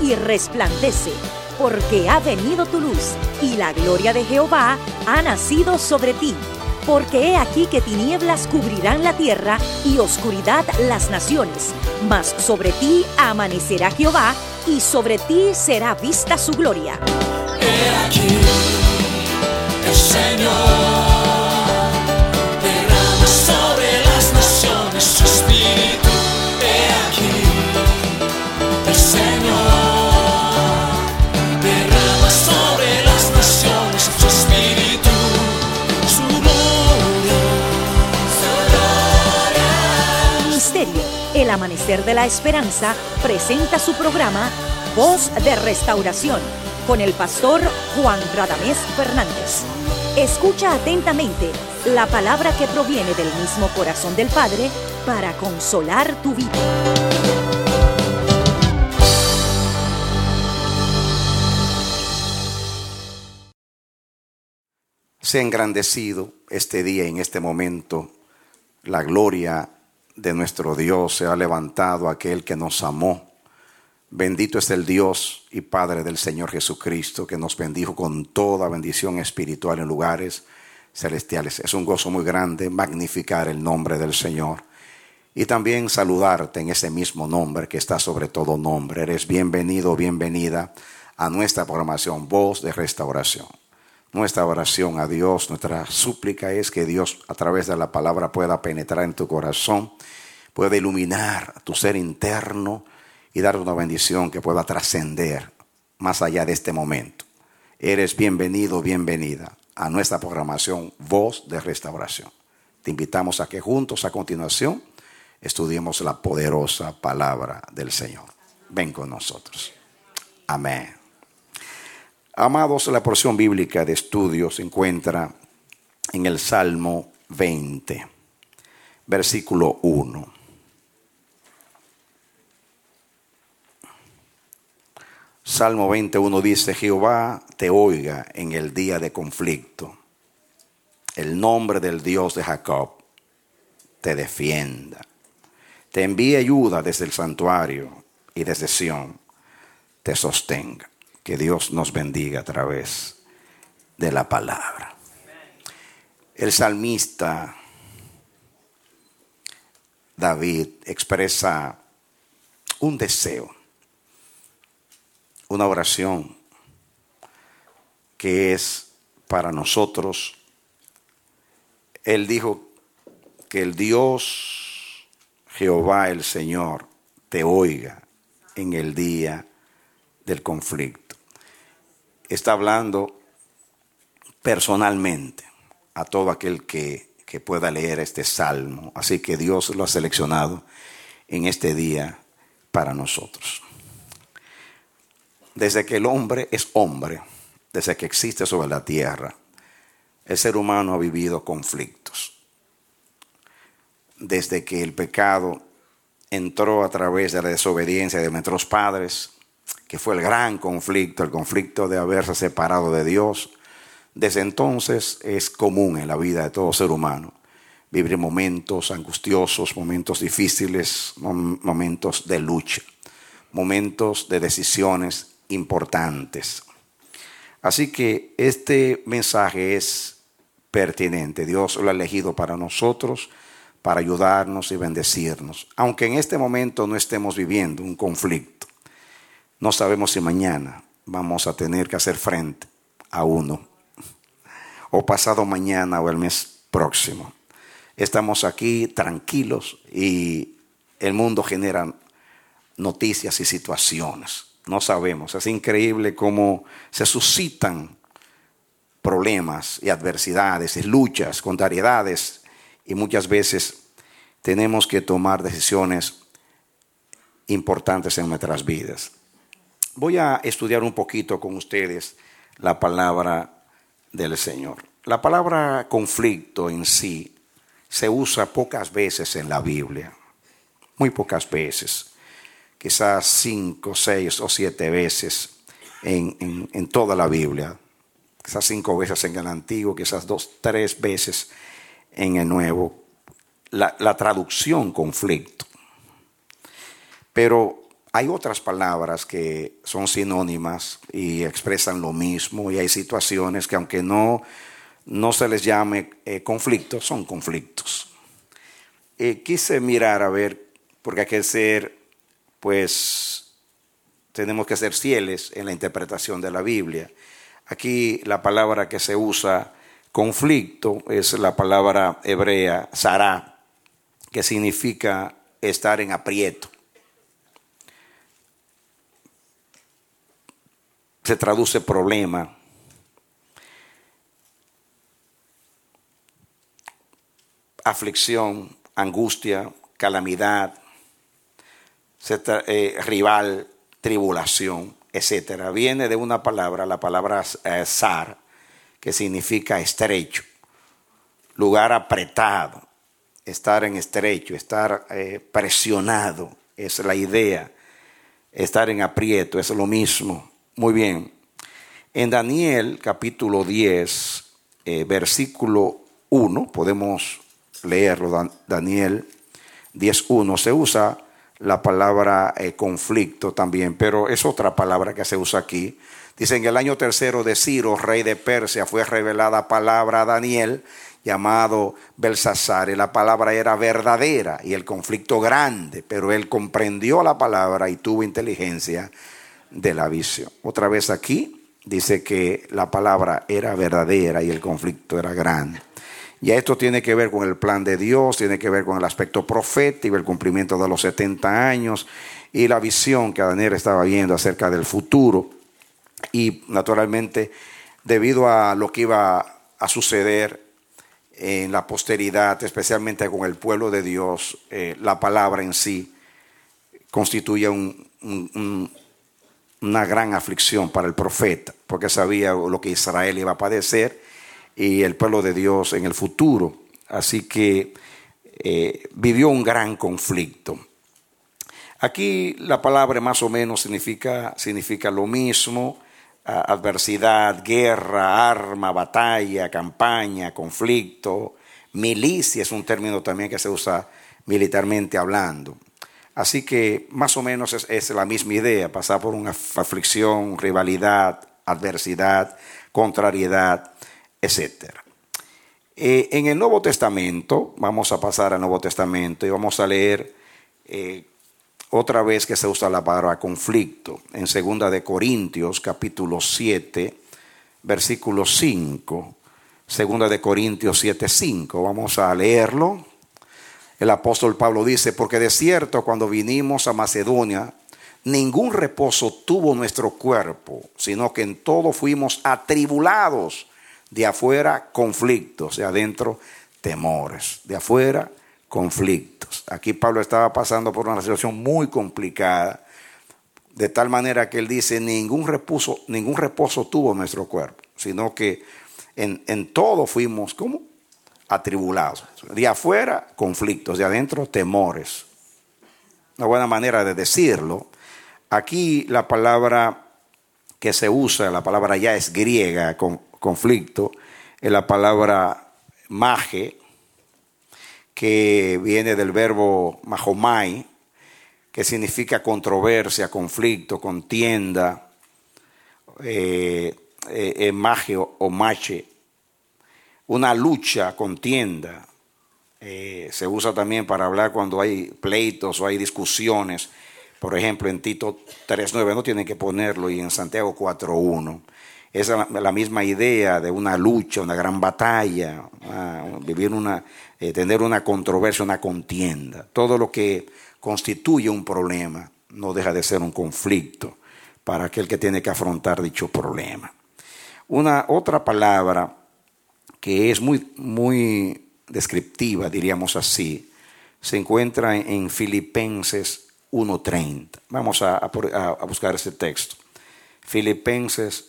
y resplandece, porque ha venido tu luz, y la gloria de Jehová ha nacido sobre ti. Porque he aquí que tinieblas cubrirán la tierra, y oscuridad las naciones. Mas sobre ti amanecerá Jehová, y sobre ti será vista su gloria. He aquí, el Señor derrama sobre las naciones su espíritu. He aquí, el Señor derrama sobre las naciones su espíritu, su gloria, su gloria. Ministerio El Amanecer de la Esperanza presenta su programa Voz de Restauración con el pastor Juan Radamés Fernández. Escucha atentamente la palabra que proviene del mismo corazón del Padre para consolar tu vida. Sea engrandecido este día, en este momento. La gloria de nuestro Dios se ha levantado, aquel que nos amó. Bendito es el Dios y Padre del Señor Jesucristo, que nos bendijo con toda bendición espiritual en lugares celestiales. Es un gozo muy grande magnificar el nombre del Señor y también saludarte en ese mismo nombre que está sobre todo nombre. Eres bienvenido, bienvenida a nuestra programación Voz de Restauración. Nuestra oración a Dios, nuestra súplica es que Dios a través de la palabra pueda penetrar en tu corazón, pueda iluminar tu ser interno y darte una bendición que pueda trascender más allá de este momento. Eres bienvenido, bienvenida a nuestra programación Voz de Restauración. Te invitamos a que juntos a continuación estudiemos la poderosa palabra del Señor. Ven con nosotros. Amén. Amados, la porción bíblica de estudio se encuentra en el Salmo 20, versículo 1. Salmo 21 dice: Jehová te oiga en el día de conflicto. El nombre del Dios de Jacob te defienda. Te envíe ayuda desde el santuario y desde Sión te sostenga. Que Dios nos bendiga a través de la palabra. El salmista David expresa un deseo, una oración que es para nosotros. Él dijo que el Dios Jehová el Señor te oiga en el día del conflicto. Está hablando personalmente a todo aquel que pueda leer este salmo. Así que Dios lo ha seleccionado en este día para nosotros. Desde que el hombre es hombre, desde que existe sobre la tierra, el ser humano ha vivido conflictos. Desde que el pecado entró a través de la desobediencia de nuestros padres, que fue el gran conflicto, el conflicto de haberse separado de Dios. Desde entonces es común en la vida de todo ser humano vivir momentos angustiosos, momentos difíciles, momentos de lucha, momentos de decisiones importantes. Así que este mensaje es pertinente. Dios lo ha elegido para nosotros, para ayudarnos y bendecirnos. Aunque en este momento no estemos viviendo un conflicto, no sabemos si mañana vamos a tener que hacer frente a uno, o pasado mañana o el mes próximo. Estamos aquí tranquilos y el mundo genera noticias y situaciones. No sabemos, es increíble cómo se suscitan problemas y adversidades y luchas, contrariedades, y muchas veces tenemos que tomar decisiones importantes en nuestras vidas. Voy a estudiar un poquito con ustedes la palabra del Señor. La palabra conflicto en sí se usa pocas veces en la Biblia, muy pocas veces, quizás 5, 6 o 7 veces en toda la Biblia, quizás 5 veces en el Antiguo, quizás 2, 3 veces en el Nuevo, la traducción conflicto. Pero hay otras palabras que son sinónimas y expresan lo mismo, y hay situaciones que aunque no se les llame conflictos, son conflictos. Quise mirar a ver, porque hay que ser, pues, tenemos que ser fieles en la interpretación de la Biblia. Aquí la palabra que se usa, conflicto, es la palabra hebrea, sará, que significa estar en aprieto. Se traduce problema. Aflicción, angustia, calamidad, rival, tribulación, etcétera. Viene de una palabra, la palabra zar, que significa estrecho, lugar apretado, estar en estrecho, estar presionado, es la idea. Estar en aprieto es lo mismo. Muy bien. En Daniel capítulo 10, versículo 1, podemos leerlo, Daniel 10:1, se usa la palabra conflicto también, pero es otra palabra que se usa aquí. Dice: en el año tercero de Ciro, rey de Persia, fue revelada palabra a Daniel, llamado Belsasar, y la palabra era verdadera y el conflicto grande, pero él comprendió la palabra y tuvo inteligencia de la visión. Otra vez aquí dice que la palabra era verdadera y el conflicto era grande. Y esto tiene que ver con el plan de Dios, tiene que ver con el aspecto profético, el cumplimiento de los 70 años y la visión que Daniel estaba viendo acerca del futuro. Y naturalmente, debido a lo que iba a suceder en la posteridad, especialmente con el pueblo de Dios, la palabra en sí constituye una gran aflicción para el profeta, porque sabía lo que Israel iba a padecer y el pueblo de Dios en el futuro. Así que vivió un gran conflicto. Aquí la palabra más o menos significa lo mismo: adversidad, guerra, arma, batalla, campaña, conflicto. Milicia es un término también que se usa militarmente hablando. Así que más o menos es la misma idea: pasar por una aflicción, rivalidad, adversidad, contrariedad, etc. En el Nuevo Testamento, vamos a pasar al Nuevo Testamento y vamos a leer otra vez que se usa la palabra conflicto. En 2 de Corintios, capítulo 7, versículo 5. 2 de Corintios 7:5. Vamos a leerlo. El apóstol Pablo dice: porque de cierto, cuando vinimos a Macedonia, ningún reposo tuvo nuestro cuerpo, sino que en todo fuimos atribulados. De afuera, conflictos; de adentro, temores. De afuera, conflictos. Aquí Pablo estaba pasando por una situación muy complicada, de tal manera que él dice: ningún reposo tuvo nuestro cuerpo, sino que en todo fuimos, ¿cómo? Atribulados. De afuera, conflictos; de adentro, temores. Una buena manera de decirlo. Aquí la palabra que se usa, la palabra ya es griega, conflicto, es la palabra mage, que viene del verbo mahomai, que significa controversia, conflicto, contienda, mage o mache, una lucha, contienda. Se usa también para hablar cuando hay pleitos o hay discusiones. Por ejemplo, en Tito 3:9 no tienen que ponerlo, y en Santiago 4:1. Es la misma idea de una lucha, una gran batalla, tener una controversia, una contienda. Todo lo que constituye un problema no deja de ser un conflicto para aquel que tiene que afrontar dicho problema. Otra palabra que es muy, muy descriptiva, diríamos así, se encuentra en Filipenses 1:30. Vamos a buscar ese texto. Filipenses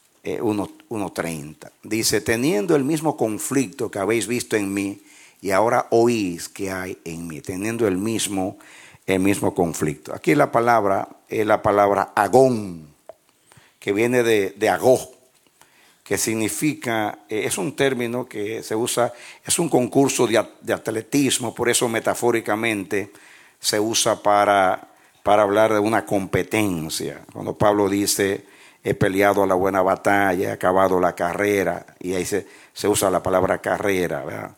1:30. Dice: teniendo el mismo conflicto que habéis visto en mí y ahora oís que hay en mí. Teniendo el mismo conflicto. Aquí la palabra es la palabra agón, que viene de agó, que significa, es un término que se usa, es un concurso de atletismo, por eso metafóricamente se usa para para hablar de una competencia. Cuando Pablo dice, he peleado la buena batalla, he acabado la carrera, y ahí se usa la palabra carrera, ¿verdad?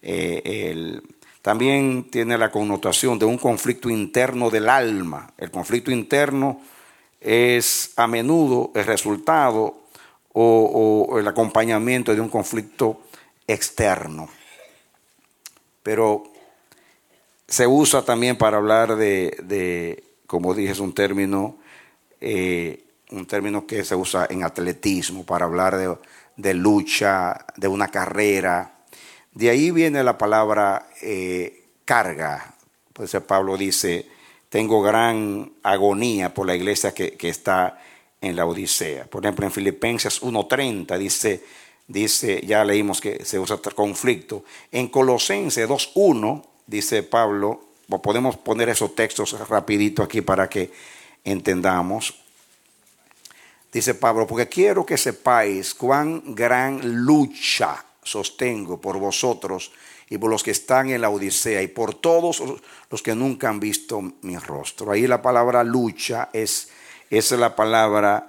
También tiene la connotación de un conflicto interno del alma. El conflicto interno es a menudo el resultado o el acompañamiento de un conflicto externo. Pero se usa también para hablar de como dije, es un término que se usa en atletismo, para hablar de lucha, de una carrera. De ahí viene la palabra carga. Pues Pablo dice, tengo gran agonía por la iglesia que está en la Odisea. Por ejemplo, en Filipenses 1:30 dice, ya leímos que se usa conflicto. En Colosenses 2:1 dice Pablo, podemos poner esos textos rapidito aquí para que entendamos. Dice Pablo, porque quiero que sepáis cuán gran lucha sostengo por vosotros y por los que están en la Odisea y por todos los que nunca han visto mi rostro. Ahí la palabra lucha es la palabra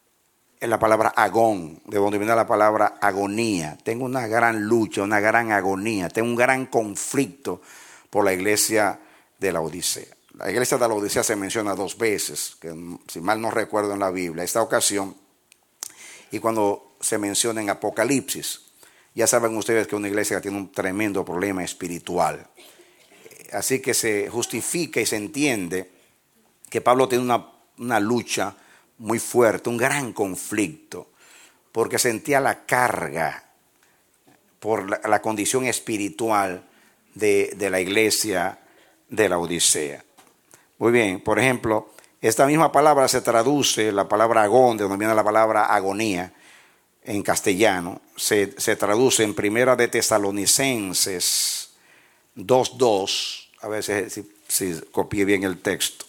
agón, de donde viene la palabra agonía. Tengo una gran lucha, una gran agonía, tengo un gran conflicto por la iglesia de la Odisea. La iglesia de la Odisea se menciona 2 veces, que si mal no recuerdo en la Biblia, esta ocasión, y cuando se menciona en Apocalipsis. Ya saben ustedes que una iglesia tiene un tremendo problema espiritual. Así que se justifica y se entiende que Pablo tiene una lucha muy fuerte, un gran conflicto, porque sentía la carga por la condición espiritual de la iglesia de la Odisea. Muy bien, por ejemplo, esta misma palabra se traduce, la palabra agón, de donde viene la palabra agonía, en castellano, se traduce en Primera de Tesalonicenses 2:2, a ver si copié bien el texto.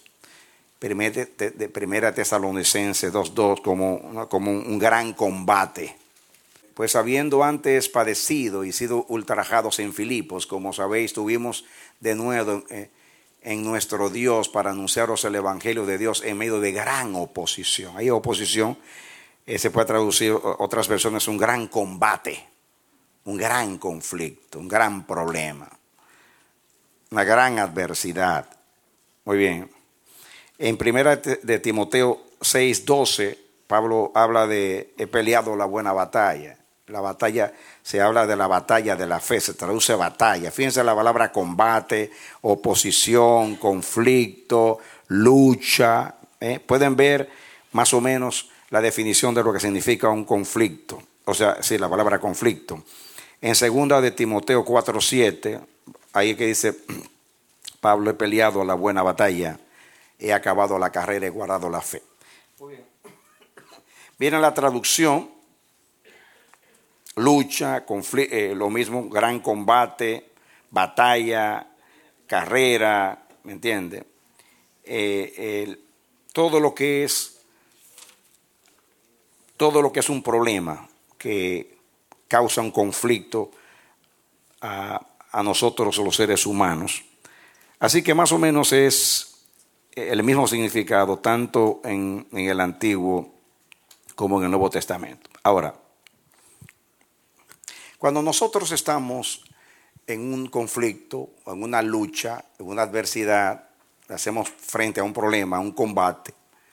Primera Tesalonicenses 2:2 como un gran combate. Pues habiendo antes padecido y sido ultrajados en Filipos, como sabéis, tuvimos de nuevo en nuestro Dios para anunciaros el Evangelio de Dios en medio de gran oposición. Hay oposición, se puede traducir otras versiones, un gran combate, un gran conflicto, un gran problema, una gran adversidad. Muy bien. En Primera de Timoteo 6:12, Pablo habla de he peleado la buena batalla. La batalla, se habla de la batalla de la fe, se traduce batalla. Fíjense la palabra combate, oposición, conflicto, lucha. Pueden ver más o menos la definición de lo que significa un conflicto. O sea, sí, la palabra conflicto. En 2 de Timoteo 4:7, ahí que dice, Pablo, he peleado la buena batalla, he acabado la carrera, he guardado la fe. Muy bien. Viene la traducción, lucha, lo mismo, gran combate, batalla, carrera, ¿me entiende? Todo lo que es un problema que causa un conflicto a nosotros los seres humanos. Así que más o menos es el mismo significado tanto en el Antiguo como en el Nuevo Testamento. Ahora, cuando nosotros estamos en un conflicto, en una lucha, en una adversidad, hacemos frente a un problema, a un combate,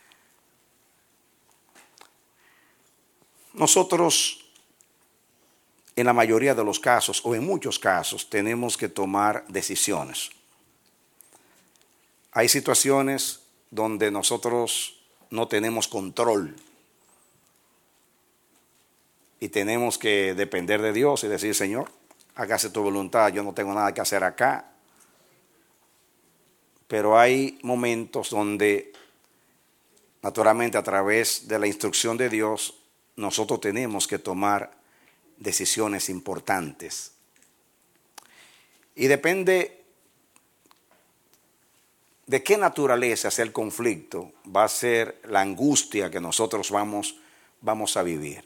nosotros en la mayoría de los casos o en muchos casos tenemos que tomar decisiones. Hay situaciones donde nosotros no tenemos control y tenemos que depender de Dios y decir, Señor, hágase tu voluntad, yo no tengo nada que hacer acá. Pero hay momentos donde, naturalmente, a través de la instrucción de Dios, nosotros tenemos que tomar decisiones importantes. Y depende de qué naturaleza sea el conflicto, va a ser la angustia que nosotros vamos a vivir.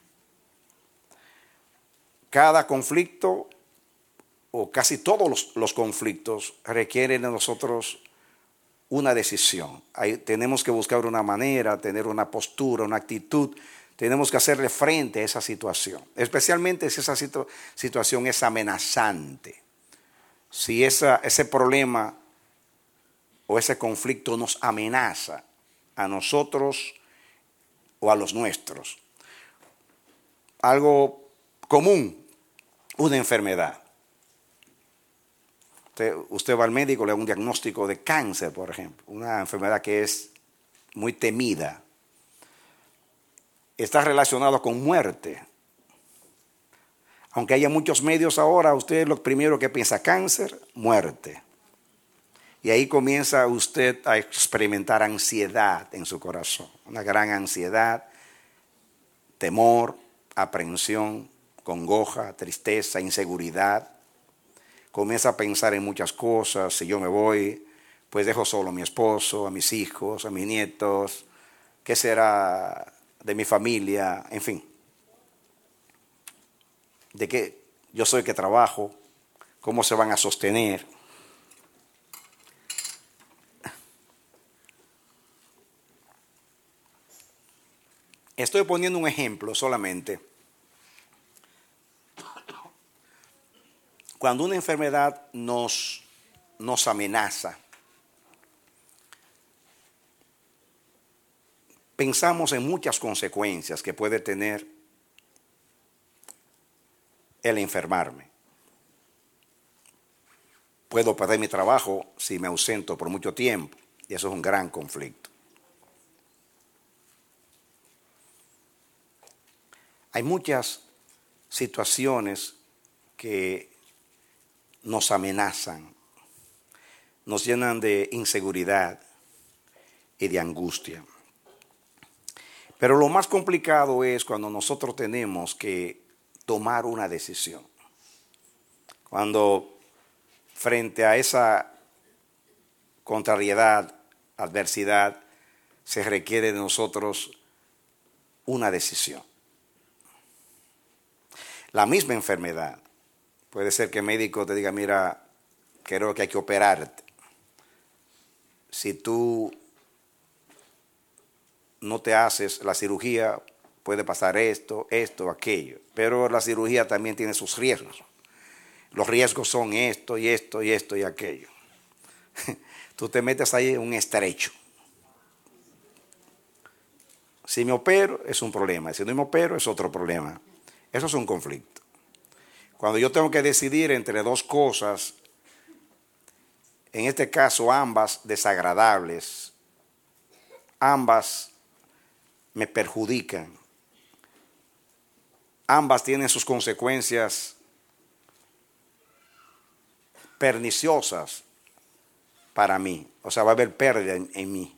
Cada conflicto o casi todos los conflictos requieren de nosotros una decisión. Tenemos que buscar una manera, tener una postura, una actitud. Tenemos que hacerle frente a esa situación, especialmente si esa situación es amenazante. Si ese problema o ese conflicto nos amenaza a nosotros o a los nuestros. Algo común, una enfermedad. Usted va al médico, le da un diagnóstico de cáncer, por ejemplo, una enfermedad que es muy temida. Está relacionado con muerte. Aunque haya muchos medios ahora, usted lo primero que piensa, cáncer, muerte. Y ahí comienza usted a experimentar ansiedad en su corazón. Una gran ansiedad, temor, aprensión, congoja, tristeza, inseguridad. Comienza a pensar en muchas cosas. Si yo me voy, pues dejo solo a mi esposo, a mis hijos, a mis nietos. ¿Qué será de mi familia? En fin. ¿De qué yo soy que trabajo? ¿Cómo se van a sostener? Estoy poniendo un ejemplo solamente. Cuando una enfermedad nos amenaza, pensamos en muchas consecuencias que puede tener el enfermarme. Puedo perder mi trabajo si me ausento por mucho tiempo, y eso es un gran conflicto. Hay muchas situaciones que nos amenazan, nos llenan de inseguridad y de angustia. Pero lo más complicado es cuando nosotros tenemos que tomar una decisión. Cuando frente a esa contrariedad, adversidad, se requiere de nosotros una decisión. La misma enfermedad. Puede ser que el médico te diga, mira, creo que hay que operarte. Si tú no te haces la cirugía, puede pasar esto, aquello. Pero la cirugía también tiene sus riesgos. Los riesgos son esto y esto y esto y aquello. Tú te metes ahí en un estrecho. Si me opero, es un problema. Si no me opero, es otro problema. Eso es un conflicto. Cuando yo tengo que decidir entre dos cosas, en este caso ambas desagradables, ambas me perjudican, ambas tienen sus consecuencias perniciosas para mí, o sea, va a haber pérdida en mí.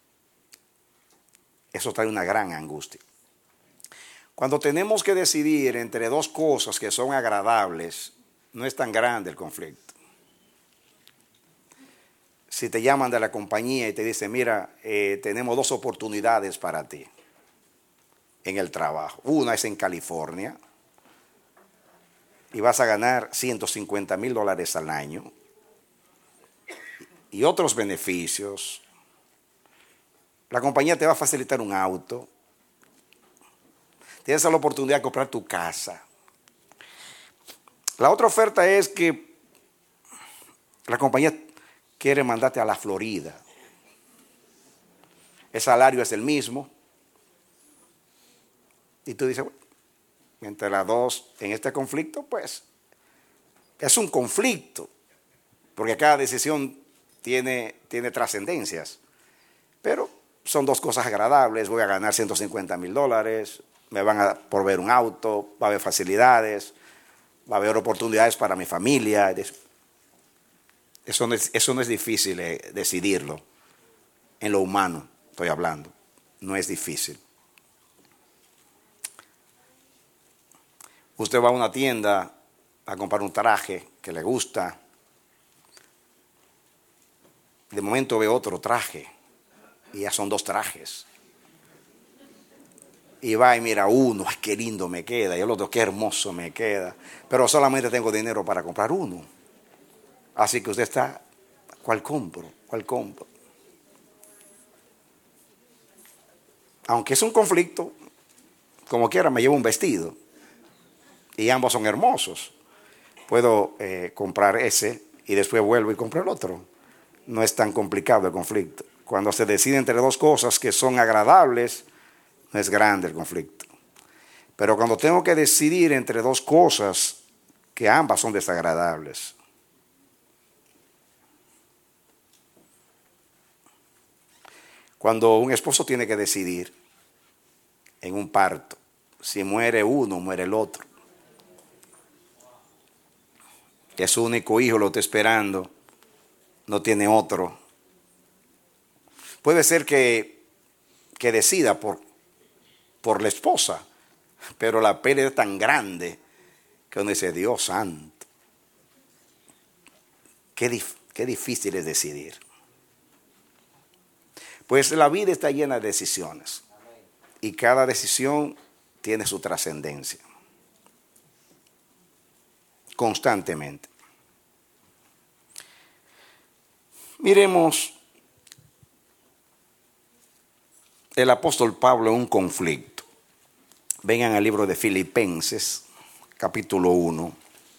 Eso trae una gran angustia. Cuando tenemos que decidir entre dos cosas que son agradables, no es tan grande el conflicto. Si te llaman de la compañía y te dicen, mira, tenemos dos oportunidades para ti en el trabajo. Una es en California y vas a ganar $150,000 al año y otros beneficios. La compañía te va a facilitar un auto. Tienes la oportunidad de comprar tu casa. La otra oferta es que la compañía quiere mandarte a la Florida. El salario es el mismo. Y tú dices, bueno, entre las dos en este conflicto, pues es un conflicto. Porque cada decisión tiene trascendencias. Pero son dos cosas agradables. Voy a ganar $150,000. Me van a proveer un auto, va a haber facilidades, va a haber oportunidades para mi familia. Eso no es difícil decidirlo. En lo humano estoy hablando. No es difícil. Usted va a una tienda a comprar un traje que le gusta. De momento ve otro traje y ya son dos trajes. Y va y mira uno, ay, qué lindo me queda, y el otro, qué hermoso me queda, pero solamente tengo dinero para comprar uno. Así que usted está, ¿cuál compro? ¿Cuál compro? aunque es un conflicto, como quiera me llevo un vestido y ambos son hermosos. Puedo comprar ese y después vuelvo y compro el otro. No es tan complicado el conflicto. Cuando se decide entre dos cosas que son agradables, no es grande el conflicto. Pero cuando tengo que decidir entre dos cosas que ambas son desagradables, cuando un esposo tiene que decidir en un parto, si muere uno, muere el otro, que su único hijo lo está esperando, no tiene otro, puede ser que decida por la esposa, pero la pérdida es tan grande que uno dice, Dios santo, qué difícil es decidir. Pues la vida está llena de decisiones y cada decisión tiene su trascendencia constantemente. Miremos el apóstol Pablo en un conflicto. Vengan al libro de Filipenses, capítulo 1.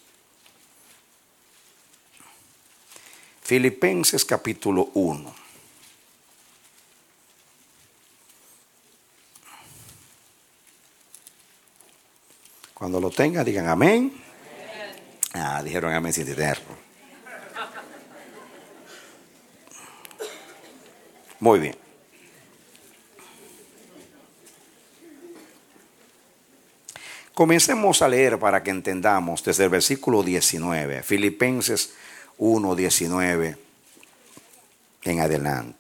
Filipenses, capítulo 1. Cuando lo tengan, digan amén. Dijeron amén sin tenerlo. Muy bien. Comencemos a leer para que entendamos desde el versículo 19, Filipenses 1, 19 en adelante.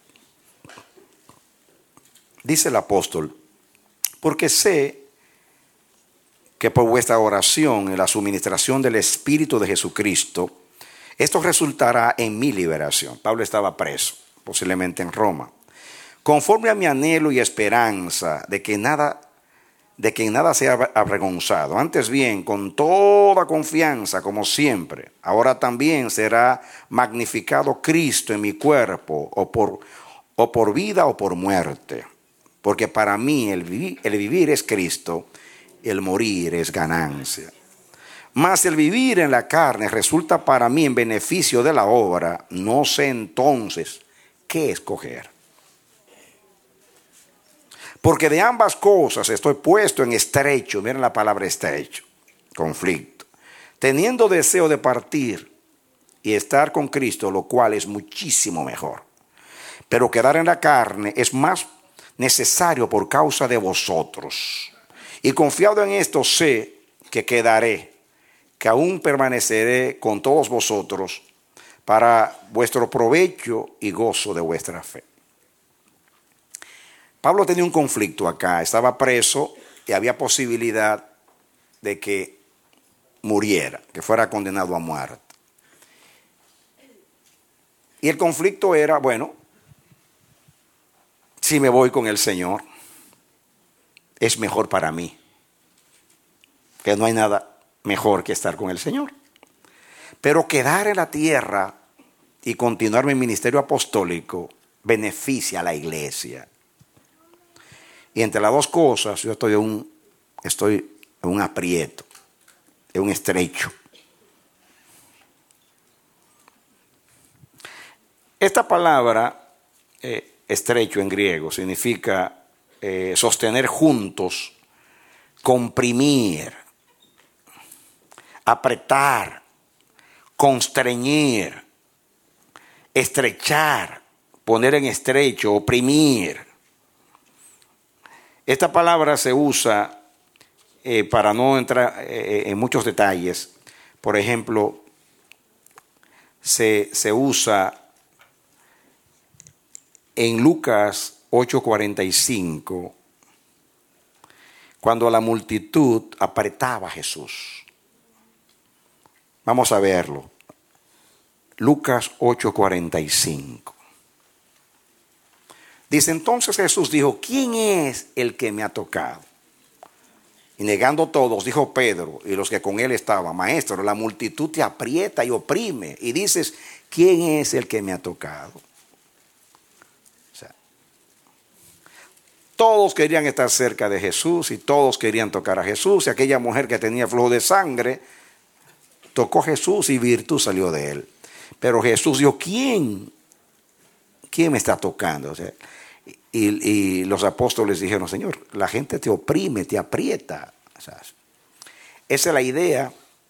Dice el apóstol, porque sé que por vuestra oración y la suministración del Espíritu de Jesucristo, esto resultará en mi liberación. Pablo estaba preso, posiblemente en Roma. Conforme a mi anhelo y esperanza de que en nada sea avergonzado. Antes bien, con toda confianza, como siempre, ahora también será magnificado Cristo en mi cuerpo, o por vida o por muerte. Porque para mí el vivir es Cristo, el morir es ganancia. Mas el vivir en la carne resulta para mí en beneficio de la obra. No sé entonces qué escoger. Porque de ambas cosas estoy puesto en estrecho, miren la palabra estrecho, conflicto, teniendo deseo de partir y estar con Cristo, lo cual es muchísimo mejor. Pero quedar en la carne es más necesario por causa de vosotros. Y confiado en esto sé que quedaré, que aún permaneceré con todos vosotros para vuestro provecho y gozo de vuestra fe. Pablo tenía un conflicto acá, estaba preso y había posibilidad de que muriera, que fuera condenado a muerte. Y el conflicto era, bueno, si me voy con el Señor, es mejor para mí, que no hay nada mejor que estar con el Señor. Pero quedar en la tierra y continuar mi ministerio apostólico beneficia a la iglesia. Y entre las dos cosas yo estoy en un aprieto, en un estrecho. Esta palabra, estrecho en griego, significa sostener juntos, comprimir, apretar, constreñir, estrechar, poner en estrecho, oprimir. Esta palabra se usa, para no entrar en muchos detalles, por ejemplo, se usa en Lucas 8:45, cuando la multitud apretaba a Jesús. Vamos a verlo. Lucas 8:45. Dice, entonces Jesús dijo, ¿quién es el que me ha tocado? Y negando todos, dijo Pedro y los que con él estaban, maestro, la multitud te aprieta y oprime. Y dices, ¿quién es el que me ha tocado? O sea, Todos querían estar cerca de Jesús y todos querían tocar a Jesús. Y aquella mujer que tenía flujo de sangre tocó a Jesús y virtud salió de él. Pero Jesús dijo, ¿quién me está tocando? O sea, y los apóstoles dijeron, Señor, la gente te oprime, te aprieta. O sea, esa es la idea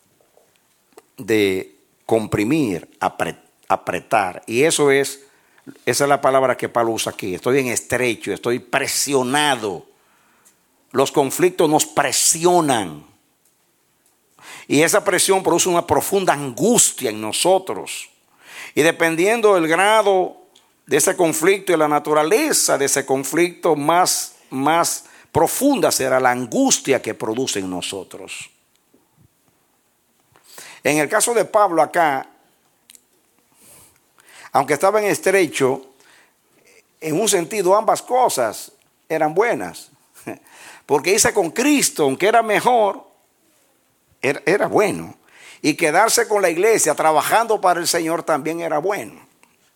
de comprimir, apretar. Y esa es la palabra que Pablo usa aquí. Estoy en estrecho, estoy presionado. Los conflictos nos presionan. Y esa presión produce una profunda angustia en nosotros. Y dependiendo del grado de ese conflicto y la naturaleza de ese conflicto, más profunda será la angustia que produce en nosotros. En el caso de Pablo acá, aunque estaba en estrecho, en un sentido ambas cosas eran buenas. Porque irse con Cristo, aunque era mejor, era bueno. Y quedarse con la iglesia trabajando para el Señor también era bueno.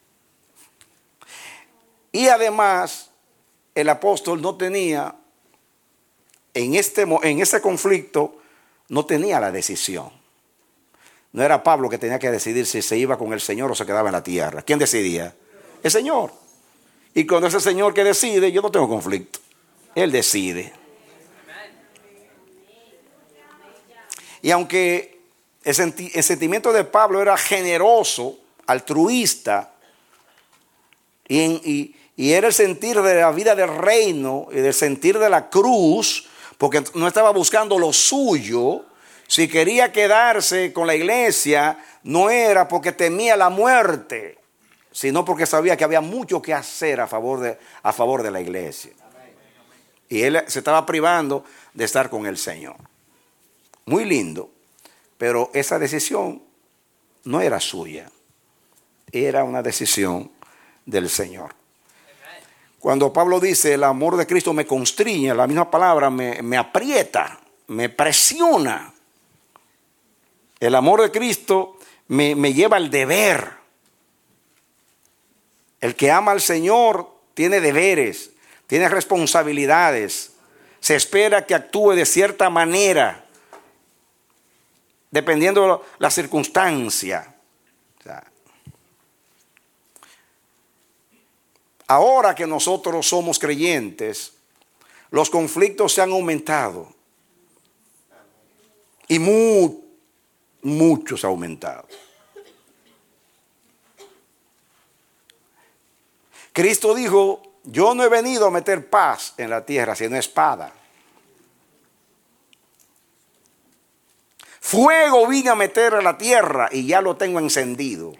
Y además, el apóstol no tenía, en este conflicto, no tenía la decisión. No era Pablo que tenía que decidir si se iba con el Señor o se quedaba en la tierra. ¿Quién decidía? El Señor. Y cuando es el Señor que decide, yo no tengo conflicto. Él decide. Y aunque el sentimiento de Pablo era generoso, altruista, y era el sentir de la vida del reino y del sentir de la cruz, porque no estaba buscando lo suyo. Si quería quedarse con la iglesia, no era porque temía la muerte, sino porque sabía que había mucho que hacer a favor de la iglesia. Y él se estaba privando de estar con el Señor. Muy lindo, pero esa decisión no era suya, era una decisión del Señor. Cuando Pablo dice, el amor de Cristo me constriñe, la misma palabra me aprieta, me presiona. El amor de Cristo me lleva al deber. El que ama al Señor tiene deberes, tiene responsabilidades. Se espera que actúe de cierta manera, dependiendo de la circunstancia. O sea, ahora que nosotros somos creyentes, los conflictos se han aumentado. Y muchos aumentados. Cristo dijo, yo no he venido a meter paz en la tierra, sino espada. Fuego vine a meter a la tierra y ya lo tengo encendido.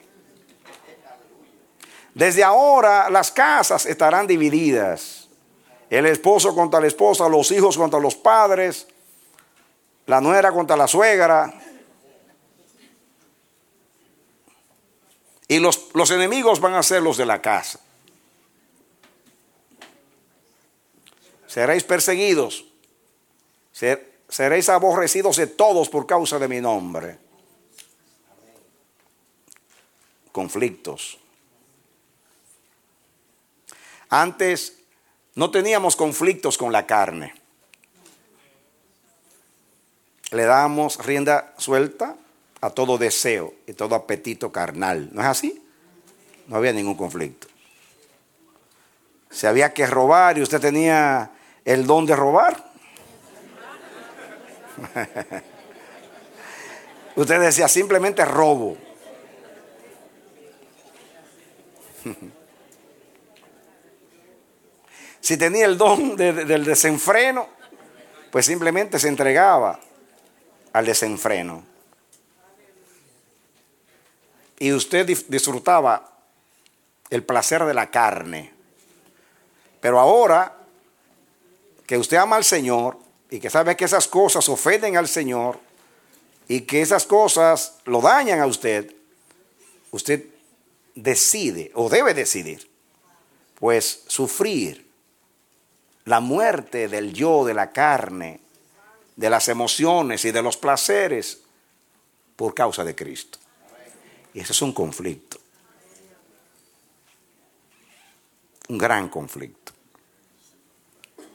Desde ahora las casas estarán divididas. El esposo contra la esposa, los hijos contra los padres, la nuera contra la suegra. Y los enemigos van a ser los de la casa. Seréis perseguidos. Seréis aborrecidos de todos por causa de mi nombre. Conflictos. Antes no teníamos conflictos con la carne. Le dábamos rienda suelta a todo deseo y todo apetito carnal. ¿No es así? No había ningún conflicto. Si había que robar y usted tenía el don de robar, usted decía simplemente robo. Si tenía el don del desenfreno, pues simplemente se entregaba al desenfreno. Y usted disfrutaba el placer de la carne. Pero ahora que usted ama al Señor y que sabe que esas cosas ofenden al Señor y que esas cosas lo dañan a usted, usted decide o debe decidir, pues sufrir la muerte del yo, de la carne, de las emociones y de los placeres por causa de Cristo. Y eso es un conflicto. Un gran conflicto.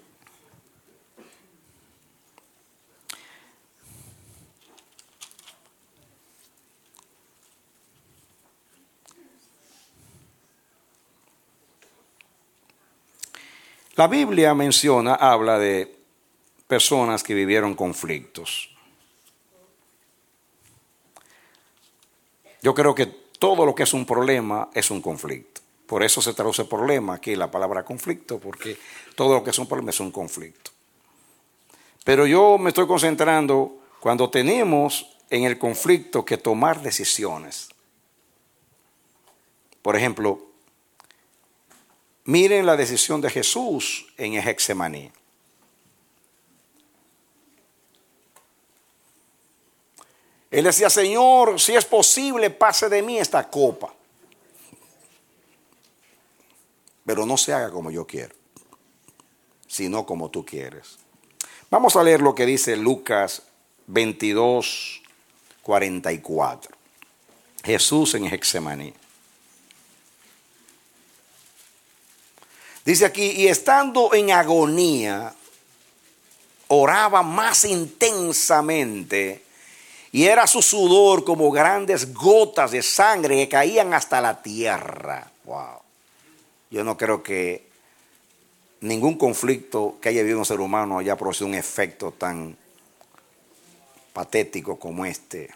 La Biblia habla de personas que vivieron conflictos. Yo creo que todo lo que es un problema es un conflicto. Por eso se traduce problema aquí la palabra conflicto, porque todo lo que es un problema es un conflicto. Pero yo me estoy concentrando cuando tenemos en el conflicto que tomar decisiones. Por ejemplo, miren la decisión de Jesús en Getsemaní. Él decía: Señor, si es posible, pase de mí esta copa, pero no se haga como yo quiero, sino como tú quieres. Vamos a leer lo que dice Lucas 22, 44. Jesús en Getsemaní. Dice aquí: y estando en agonía, oraba más intensamente, y era su sudor como grandes gotas de sangre que caían hasta la tierra. Wow. Yo no creo que ningún conflicto que haya vivido un ser humano haya producido un efecto tan patético como este,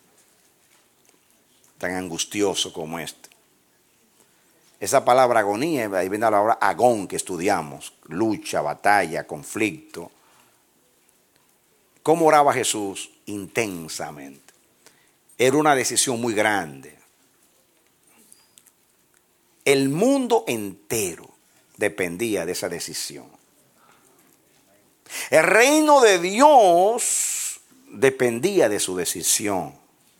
tan angustioso como este. Esa palabra agonía, ahí viene la palabra agón que estudiamos, lucha, batalla, conflicto. ¿Cómo oraba Jesús? Intensamente. Era una decisión muy grande. El mundo entero dependía de esa decisión. El reino de Dios dependía de su decisión.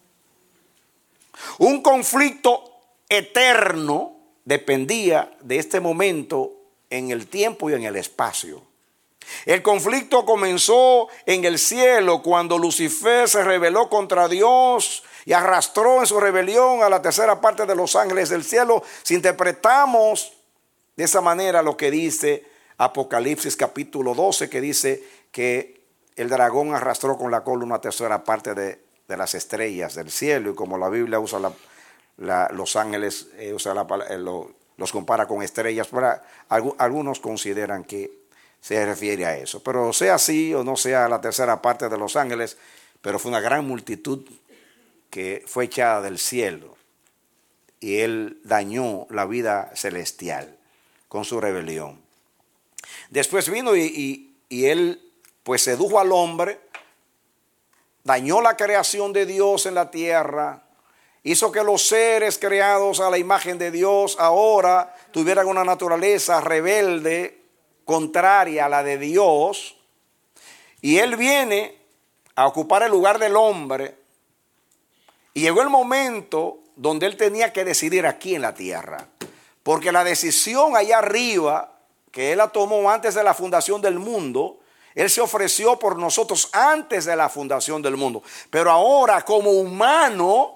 Un conflicto eterno dependía de este momento en el tiempo y en el espacio. El conflicto comenzó en el cielo cuando Lucifer se rebeló contra Dios y arrastró en su rebelión a la tercera parte de los ángeles del cielo. Si interpretamos de esa manera lo que dice Apocalipsis capítulo 12, que dice que el dragón arrastró con la cola una tercera parte de las estrellas del cielo, y como la Biblia usa los ángeles, los compara con estrellas, pero algunos consideran que se refiere a eso. Pero sea así o no sea la tercera parte de los ángeles, pero fue una gran multitud que fue echada del cielo, y él dañó la vida celestial con su rebelión. Después vino y él pues sedujo al hombre, dañó la creación de Dios en la tierra, hizo que los seres creados a la imagen de Dios ahora tuvieran una naturaleza rebelde, contraria a la de Dios, y él viene a ocupar el lugar del hombre, y llegó el momento donde él tenía que decidir aquí en la tierra, porque la decisión allá arriba, que él la tomó antes de la fundación del mundo, él se ofreció por nosotros antes de la fundación del mundo, pero ahora como humano,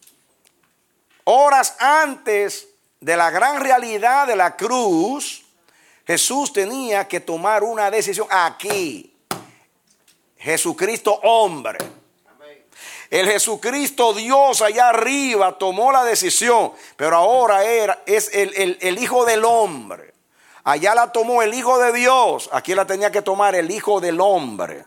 horas antes de la gran realidad de la cruz, Jesús tenía que tomar una decisión aquí. Jesucristo hombre. El Jesucristo Dios allá arriba tomó la decisión, pero ahora es el Hijo del Hombre. Allá la tomó el Hijo de Dios, aquí la tenía que tomar el Hijo del Hombre.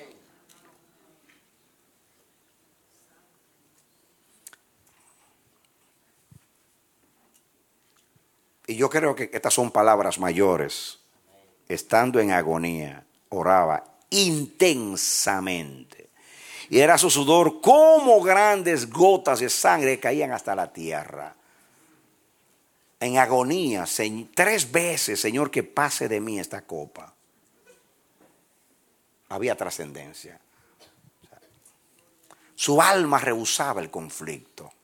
Y yo creo que estas son palabras mayores. Estando en agonía, oraba intensamente. Y era su sudor como grandes gotas de sangre que caían hasta la tierra. En agonía, 3 veces, Señor, que pase de mí esta copa. Había trascendencia. Su alma rehusaba el conflicto.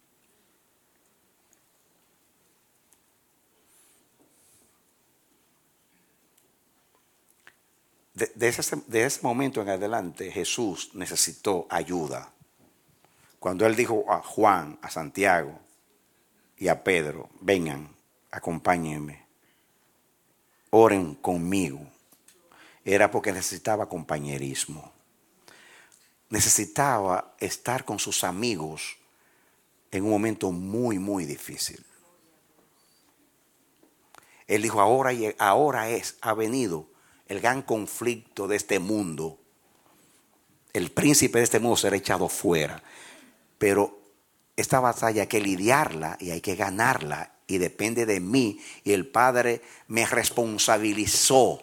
De ese momento en adelante, Jesús necesitó ayuda. Cuando él dijo a Juan, a Santiago y a Pedro: vengan, acompáñenme, oren conmigo, era porque necesitaba compañerismo. Necesitaba estar con sus amigos en un momento muy, muy difícil. Él dijo, ha venido el gran conflicto de este mundo. El príncipe de este mundo será echado fuera. Pero esta batalla hay que lidiarla y hay que ganarla. Y depende de mí. Y el Padre me responsabilizó.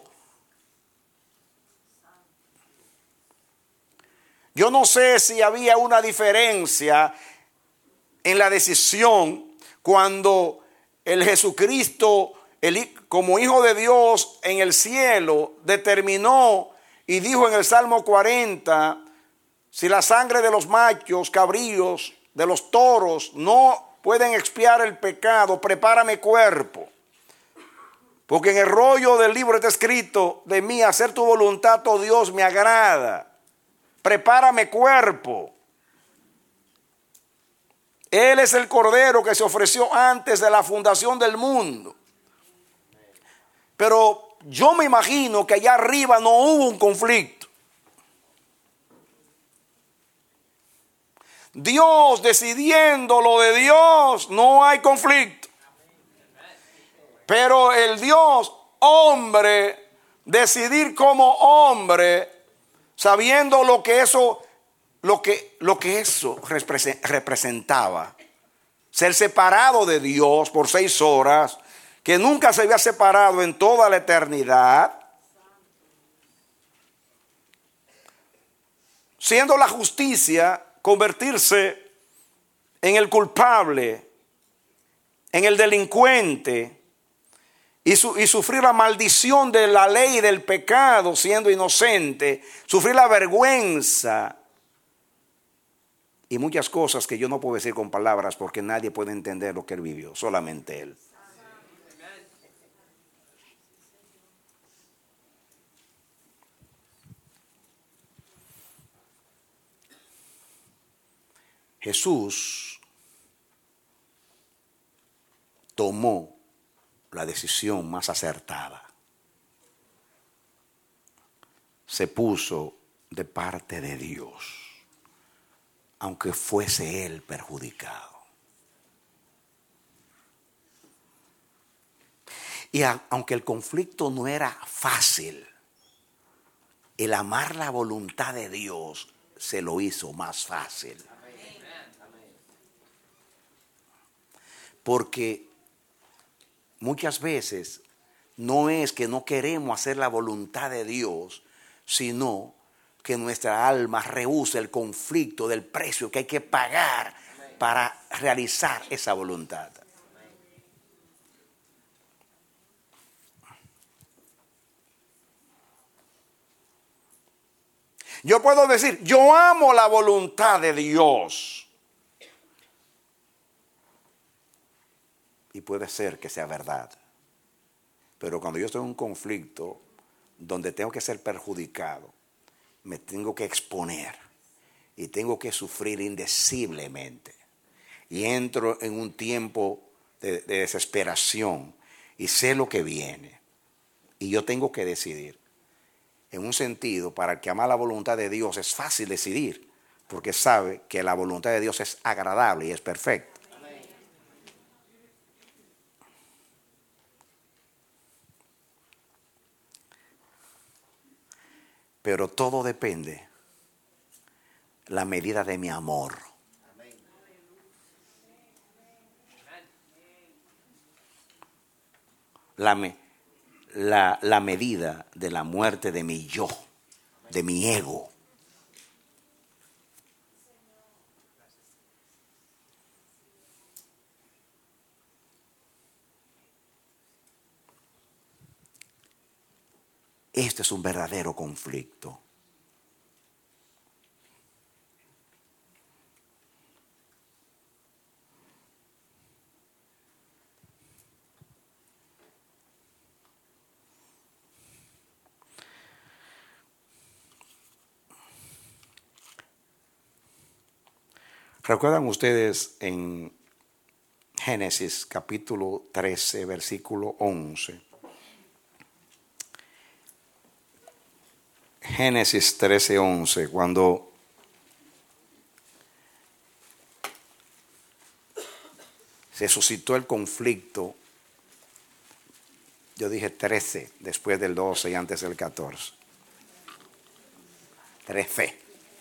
Yo no sé si había una diferencia en la decisión cuando el Jesucristo, como Hijo de Dios en el cielo, determinó y dijo en el Salmo 40, si la sangre de los machos, cabríos, de los toros no pueden expiar el pecado, prepárame cuerpo. Porque en el rollo del libro está escrito de mí, hacer tu voluntad, oh Dios, me agrada. Prepárame cuerpo. Él es el Cordero que se ofreció antes de la fundación del mundo. Pero yo me imagino que allá arriba no hubo un conflicto. Dios decidiendo lo de Dios, no hay conflicto. Pero el Dios hombre, decidir como hombre, sabiendo lo que eso representaba. Ser separado de Dios por 6 horas, que nunca se había separado en toda la eternidad. Siendo la justicia convertirse en el culpable, en el delincuente, y sufrir la maldición de la ley y del pecado siendo inocente, sufrir la vergüenza y muchas cosas que yo no puedo decir con palabras porque nadie puede entender lo que él vivió, solamente él. Jesús tomó la decisión más acertada. Se puso de parte de Dios, aunque fuese él perjudicado. Y aunque el conflicto no era fácil, el amar la voluntad de Dios se lo hizo más fácil. Porque muchas veces no es que no queremos hacer la voluntad de Dios, sino que nuestra alma rehúsa el conflicto del precio que hay que pagar para realizar esa voluntad. Yo puedo decir, yo amo la voluntad de Dios. Y puede ser que sea verdad. Pero cuando yo estoy en un conflicto donde tengo que ser perjudicado, me tengo que exponer y tengo que sufrir indeciblemente. Y entro en un tiempo de desesperación y sé lo que viene. Y yo tengo que decidir. En un sentido, para el que ama la voluntad de Dios es fácil decidir, porque sabe que la voluntad de Dios es agradable y es perfecta. Pero todo depende la medida de mi amor. La medida de la muerte de mi yo, de mi ego. Este es un verdadero conflicto. ¿Recuerdan ustedes en Génesis capítulo 13, versículo 11? Génesis 13, 11, cuando se suscitó el conflicto Yo dije 13, después del 12 y antes del 14. 13.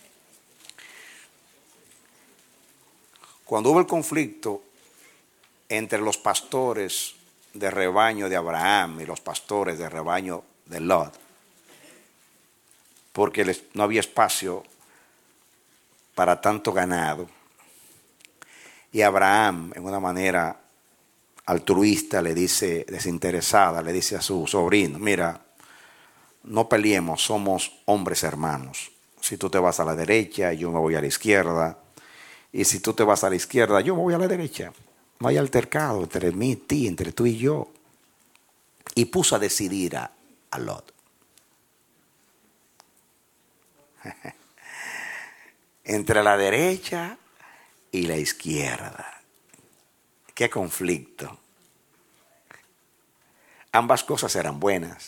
Cuando hubo el conflicto entre los pastores de rebaño de Abraham y los pastores de rebaño de Lot, porque no había espacio para tanto ganado, y Abraham, en una manera altruista, le dice, desinteresada, le dice a su sobrino: mira, no peleemos, somos hombres hermanos. Si tú te vas a la derecha, yo me voy a la izquierda. Y si tú te vas a la izquierda, yo me voy a la derecha. No hay altercado entre mí y ti, entre tú y yo. Y puso a decidir a Lot. Entre la derecha y la izquierda. Qué conflicto. Ambas cosas eran buenas.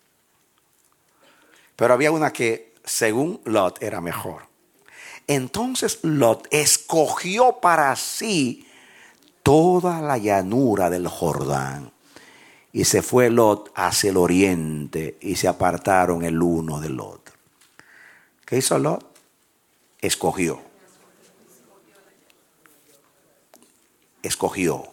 Pero había una que, según Lot, era mejor. Entonces Lot escogió para sí toda la llanura del Jordán. Y se fue Lot hacia el oriente y se apartaron el uno del otro. ¿Qué hizo Lot? Escogió. Escogió.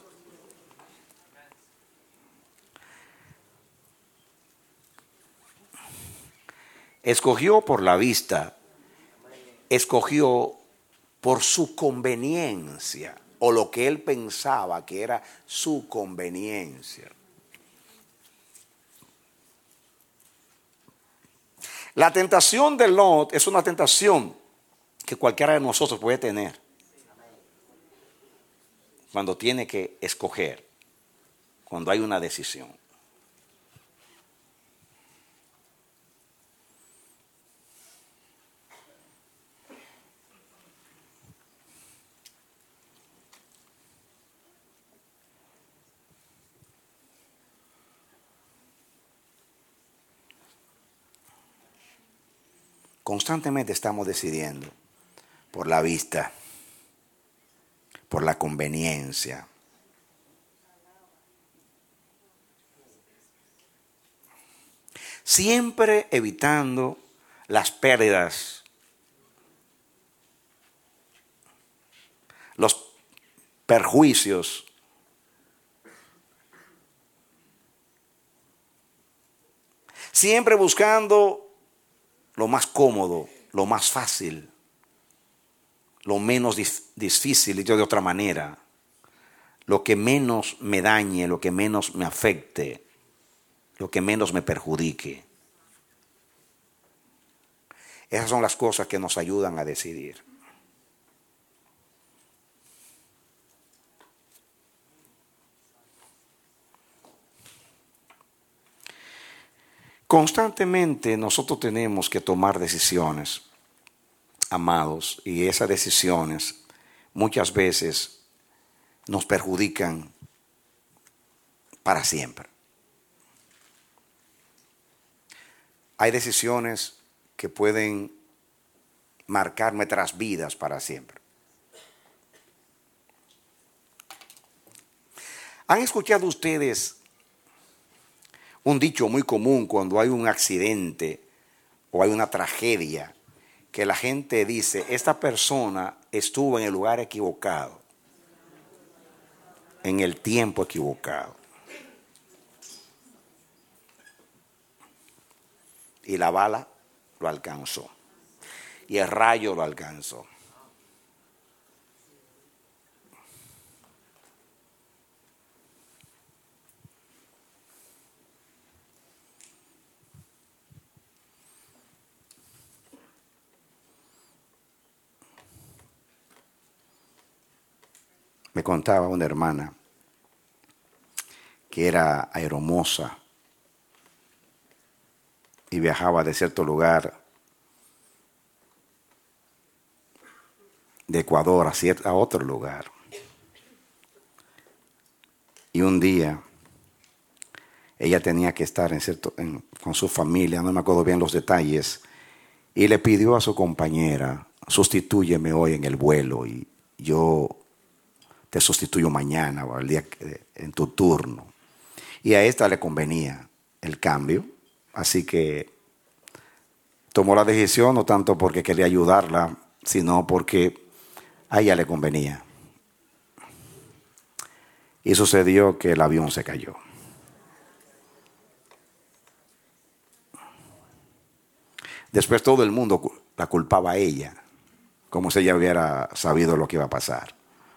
Escogió por la vista. Escogió por su conveniencia, o lo que él pensaba que era su conveniencia. La tentación de Lot es una tentación que cualquiera de nosotros puede tener cuando tiene que escoger, cuando hay una decisión. Constantemente estamos decidiendo por la vista, por la conveniencia. Siempre evitando las pérdidas, los perjuicios. Siempre buscando lo más cómodo, lo más fácil, lo menos difícil, dicho de otra manera, lo que menos me dañe, lo que menos me afecte, lo que menos me perjudique. Esas son las cosas que nos ayudan a decidir. Constantemente nosotros tenemos que tomar decisiones, amados, y esas decisiones muchas veces nos perjudican para siempre. Hay decisiones que pueden marcar nuestras vidas para siempre. ¿Han escuchado ustedes un dicho muy común cuando hay un accidente o hay una tragedia, que la gente dice: esta persona estuvo en el lugar equivocado, en el tiempo equivocado? Y la bala lo alcanzó, y el rayo lo alcanzó. Me contaba una hermana que era aeromoza y viajaba de cierto lugar de Ecuador a otro lugar. Y un día ella tenía que estar con su familia, no me acuerdo bien los detalles, y le pidió a su compañera: sustitúyeme hoy en el vuelo y yo te sustituyo mañana o el día en tu turno. Y a esta le convenía el cambio, así que tomó la decisión no tanto porque quería ayudarla, sino porque a ella le convenía. Y sucedió que el avión se cayó. Después todo el mundo la culpaba a ella, como si ella hubiera sabido lo que iba a pasar.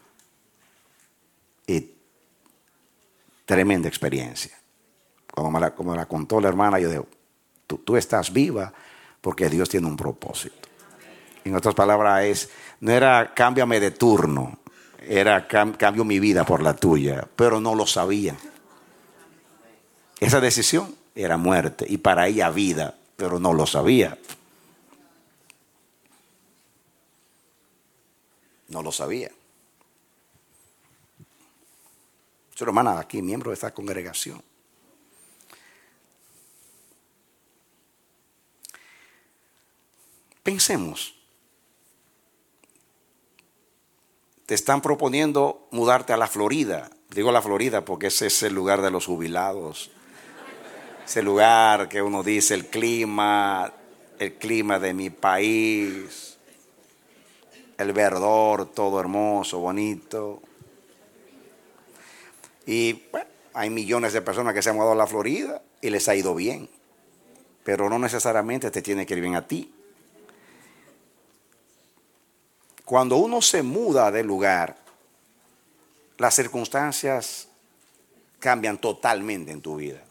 Y tremenda experiencia. Como me la contó la hermana, yo digo, tú estás viva porque Dios tiene un propósito. En otras palabras, no era cámbiame de turno, era cambio mi vida por la tuya, pero no lo sabía. Esa decisión era muerte y para ella vida, pero no lo sabía. No lo sabía. Su hermana aquí, miembro de esta congregación. Pensemos. Te están proponiendo mudarte a la Florida. Digo la Florida porque ese es el lugar de los jubilados. Ese lugar que uno dice el clima de mi país, el verdor, todo hermoso, bonito. Y bueno, hay millones de personas que se han mudado a la Florida y les ha ido bien. Pero no necesariamente te tiene que ir bien a ti. Cuando uno se muda de lugar, las circunstancias cambian totalmente en tu vida.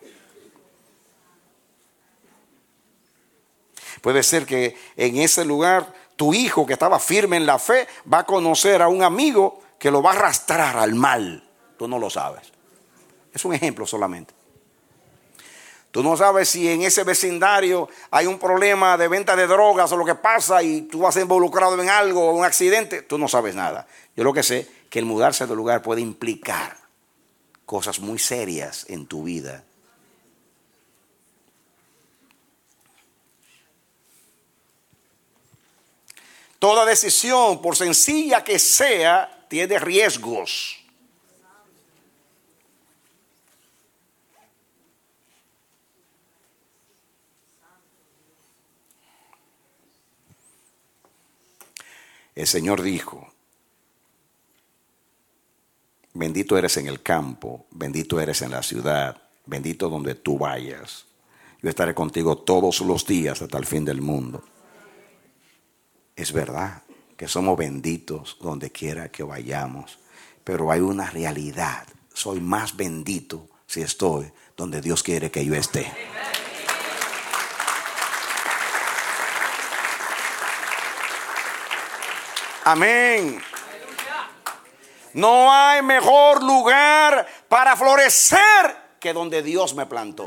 Puede ser que en ese lugar tu hijo que estaba firme en la fe va a conocer a un amigo que lo va a arrastrar al mal. Tú no lo sabes. Es un ejemplo solamente. Tú no sabes si en ese vecindario hay un problema de venta de drogas o lo que pasa y tú vas involucrado en algo o un accidente. Tú no sabes nada. Yo lo que sé es que el mudarse de lugar puede implicar cosas muy serias en tu vida. Toda decisión, por sencilla que sea, tiene riesgos. El Señor dijo, bendito eres en el campo, bendito eres en la ciudad, bendito donde tú vayas. Yo estaré contigo todos los días hasta el fin del mundo. Es verdad que somos benditos donde quiera que vayamos, pero hay una realidad. Soy más bendito si estoy donde Dios quiere que yo esté. Amén. No hay mejor lugar para florecer que donde Dios me plantó.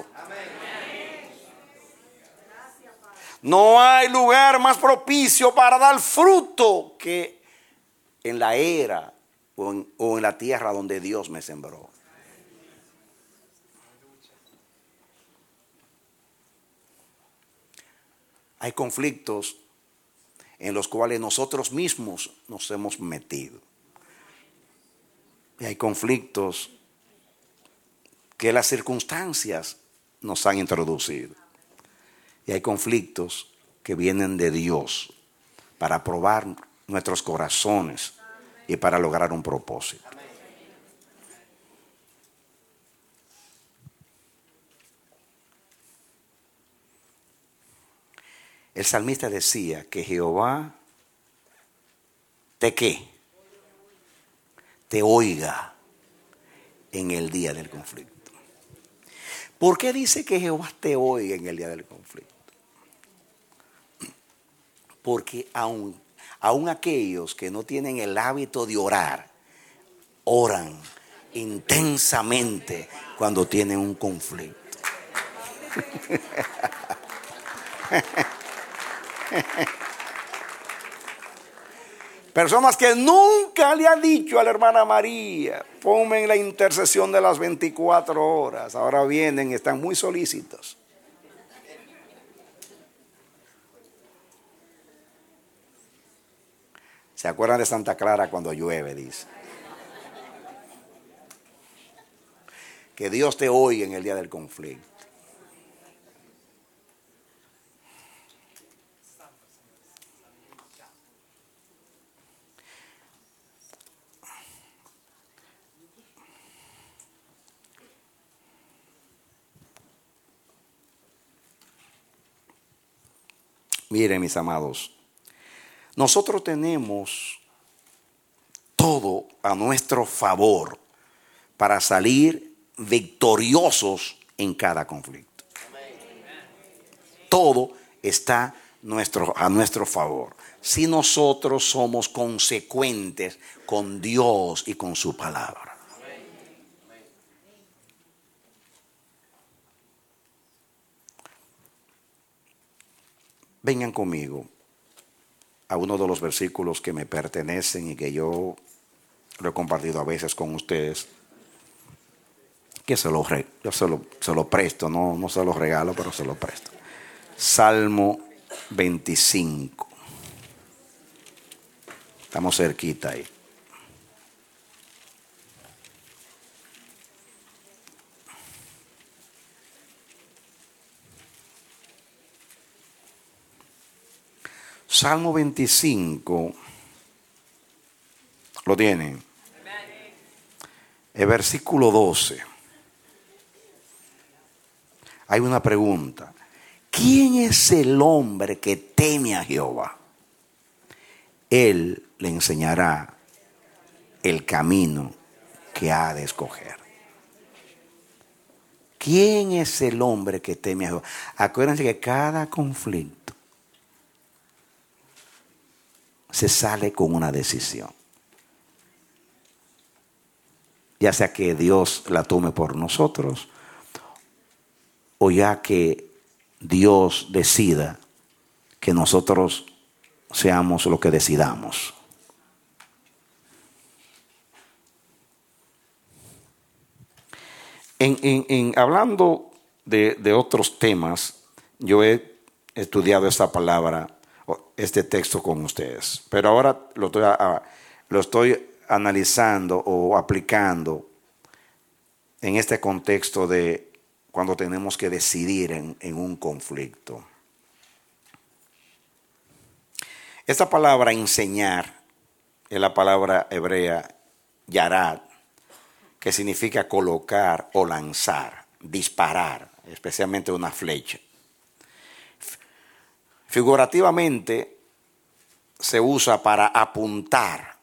No hay lugar más propicio para dar fruto que en la era o en la tierra donde Dios me sembró. Hay conflictos en los cuales nosotros mismos nos hemos metido. Y hay conflictos que las circunstancias nos han introducido. Y hay conflictos que vienen de Dios para probar nuestros corazones y para lograr un propósito. El salmista decía que Jehová ¿qué? Te oiga en el día del conflicto. ¿Por qué dice que Jehová te oiga en el día del conflicto? Porque aún aquellos que no tienen el hábito de orar, oran intensamente cuando tienen un conflicto. Personas que nunca le han dicho a la hermana María, ponme en la intercesión de las 24 horas. Ahora vienen y están muy solícitos. ¿Se acuerdan de Santa Clara cuando llueve? Dice. Que Dios te oiga en el día del conflicto. Miren, mis amados, nosotros tenemos todo a nuestro favor para salir victoriosos en cada conflicto. Todo está a nuestro favor si nosotros somos consecuentes con Dios y con su palabra. Vengan conmigo a uno de los versículos que me pertenecen y que yo lo he compartido a veces con ustedes, que yo se lo presto, no se lo regalo, pero se lo presto. Salmo 25. Estamos cerquita ahí. Salmo 25, ¿lo tienen? El versículo 12. Hay una pregunta. ¿Quién es el hombre que teme a Jehová? Él le enseñará el camino que ha de escoger. ¿Quién es el hombre que teme a Jehová? Acuérdense que cada conflicto se sale con una decisión. Ya sea que Dios la tome por nosotros o ya que Dios decida que nosotros seamos lo que decidamos. Hablando de otros temas, yo he estudiado esta palabra, este texto con ustedes, pero ahora lo estoy analizando o aplicando en este contexto de cuando tenemos que decidir en un conflicto. Esta palabra enseñar es la palabra hebrea yarad, que significa colocar o lanzar, disparar, especialmente una flecha. Figurativamente se usa para apuntar,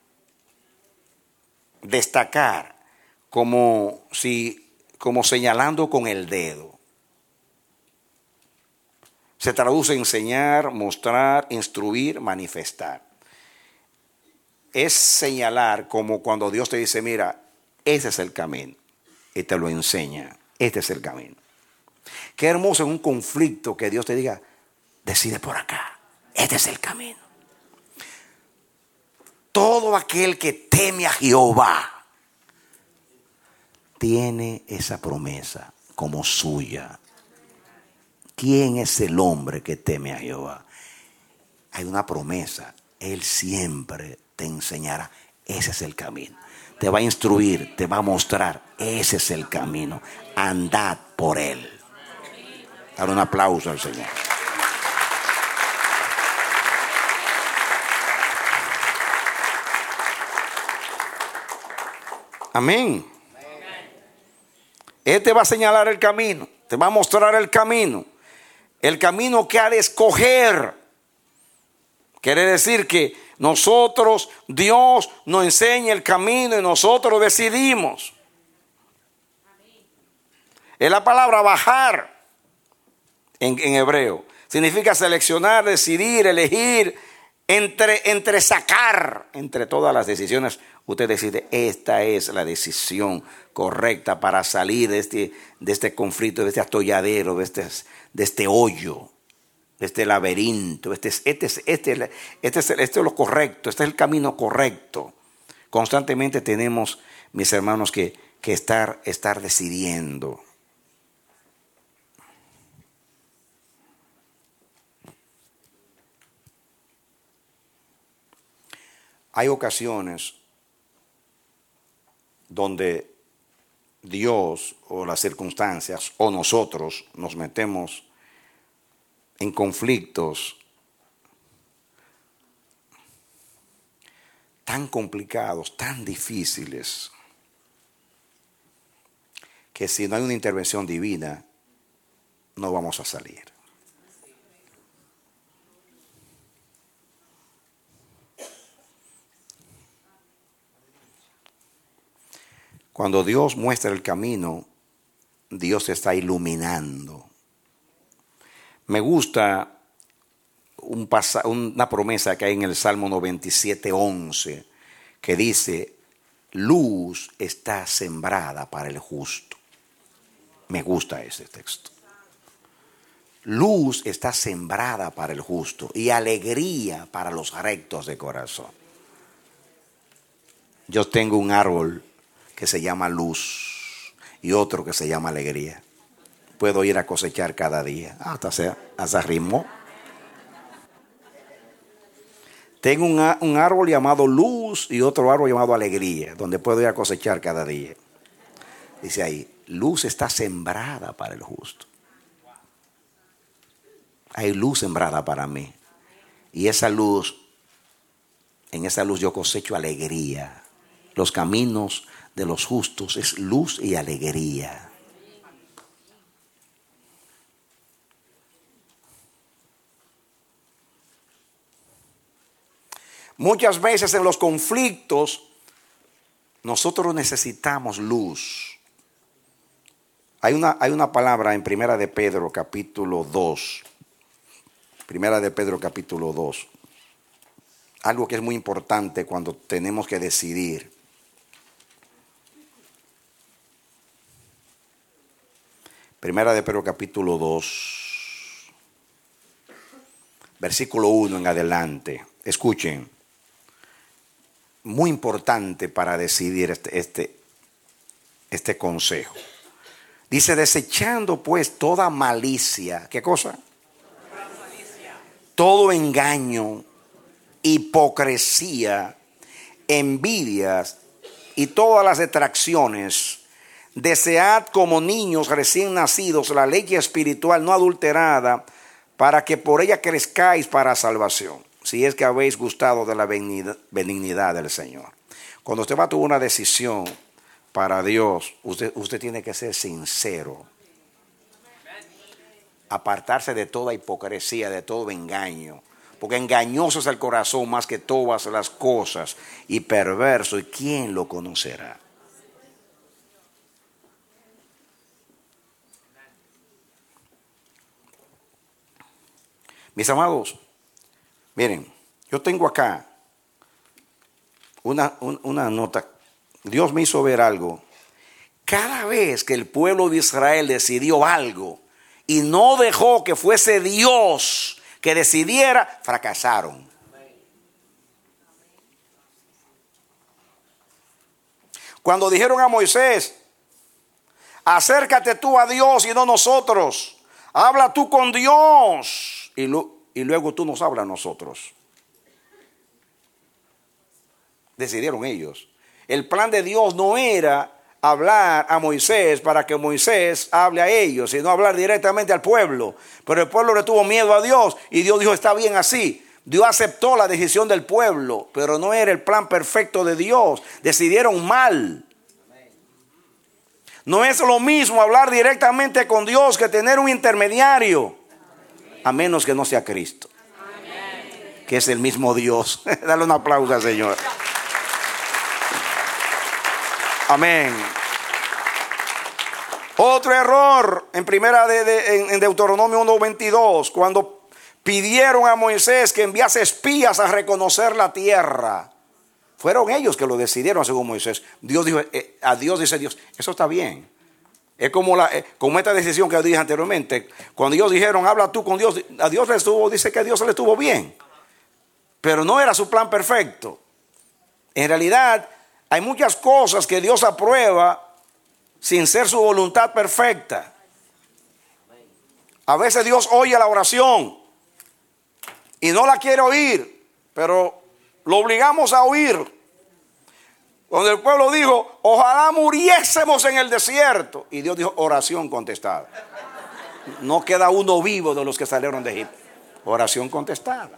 destacar, como señalando con el dedo. Se traduce en enseñar, mostrar, instruir, manifestar. Es señalar como cuando Dios te dice, mira, ese es el camino, y te lo enseña, este es el camino. Qué hermoso en un conflicto que Dios te diga, decide por acá, este es el camino. Todo aquel que teme a Jehová tiene esa promesa como suya. ¿Quién es el hombre que teme a Jehová? Hay una promesa. Él siempre te enseñará. Ese es el camino. Te va a instruir, te va a mostrar. Ese es el camino. Andad por él. Dar un aplauso al Señor. Amén. Él te va a señalar el camino, te va a mostrar el camino que ha de escoger. Quiere decir que nosotros, Dios nos enseña el camino y nosotros decidimos. Es la palabra bajar en hebreo. Significa seleccionar, decidir, elegir, entre sacar, entre todas las decisiones. Usted decide, esta es la decisión correcta para salir de este conflicto, de este atolladero, de este hoyo, de este laberinto. Este es lo correcto, este es el camino correcto. Constantemente tenemos, mis hermanos, que estar decidiendo. Hay ocasiones donde Dios o las circunstancias o nosotros nos metemos en conflictos tan complicados, tan difíciles, que si no hay una intervención divina, no vamos a salir. Cuando Dios muestra el camino, Dios está iluminando. Me gusta una promesa que hay en el Salmo 97:11, que dice: luz está sembrada para el justo. Me gusta ese texto. Luz está sembrada para el justo y alegría para los rectos de corazón. Yo tengo un árbol que se llama luz y otro que se llama alegría. Puedo ir a cosechar cada día. Hasta ritmo. Tengo un árbol llamado luz y otro árbol llamado alegría, donde puedo ir a cosechar cada día. Dice ahí, luz está sembrada para el justo. Hay luz sembrada para mí. Y esa luz, en esa luz yo cosecho alegría. Los caminos de los justos es luz y alegría. Muchas veces en los conflictos nosotros necesitamos luz. Hay una palabra en Primera de Pedro capítulo 2. Primera de Pedro capítulo 2. Algo que es muy importante cuando tenemos que decidir. Primera de Pedro capítulo 2. Versículo 1 en adelante. Escuchen. Muy importante para decidir este consejo. Dice: desechando pues toda malicia. ¿Qué cosa? Todo engaño, hipocresía, envidias y todas las detracciones. Desead como niños recién nacidos la leche espiritual no adulterada, para que por ella crezcáis para salvación, si es que habéis gustado de la benignidad del Señor. Cuando usted va a tomar una decisión para Dios, usted tiene que ser sincero. Apartarse de toda hipocresía, de todo engaño. Porque engañoso es el corazón más que todas las cosas, y perverso, ¿y quién lo conocerá? Mis amados, miren, yo tengo acá una nota. Dios me hizo ver algo. Cada vez que el pueblo de Israel decidió algo y no dejó que fuese Dios que decidiera, fracasaron. Cuando dijeron a Moisés: acércate tú a Dios y no nosotros, habla tú con Dios y luego tú nos hablas a nosotros. Decidieron ellos. El plan de Dios no era hablar a Moisés para que Moisés hable a ellos, sino hablar directamente al pueblo. Pero el pueblo le tuvo miedo a Dios y Dios dijo: está bien así. Dios aceptó la decisión del pueblo, pero no era el plan perfecto de Dios. Decidieron mal. No es lo mismo hablar directamente con Dios que tener un intermediario, a menos que no sea Cristo, que es el mismo Dios. Dale un aplauso al Señor. Amén. Otro error en en Deuteronomio 1:22, cuando pidieron a Moisés que enviase espías a reconocer la tierra. Fueron ellos que lo decidieron según Moisés. Dios dijo, a Dios dice Dios, eso está bien. Es como esta decisión que dije anteriormente. Cuando ellos dijeron, habla tú con Dios, a Dios le estuvo, dice que a Dios le estuvo bien. Pero no era su plan perfecto. En realidad, hay muchas cosas que Dios aprueba sin ser su voluntad perfecta. A veces Dios oye la oración y no la quiere oír, pero lo obligamos a oír. Cuando el pueblo dijo, ojalá muriésemos en el desierto. Y Dios dijo, oración contestada. No queda uno vivo de los que salieron de Egipto. Oración contestada.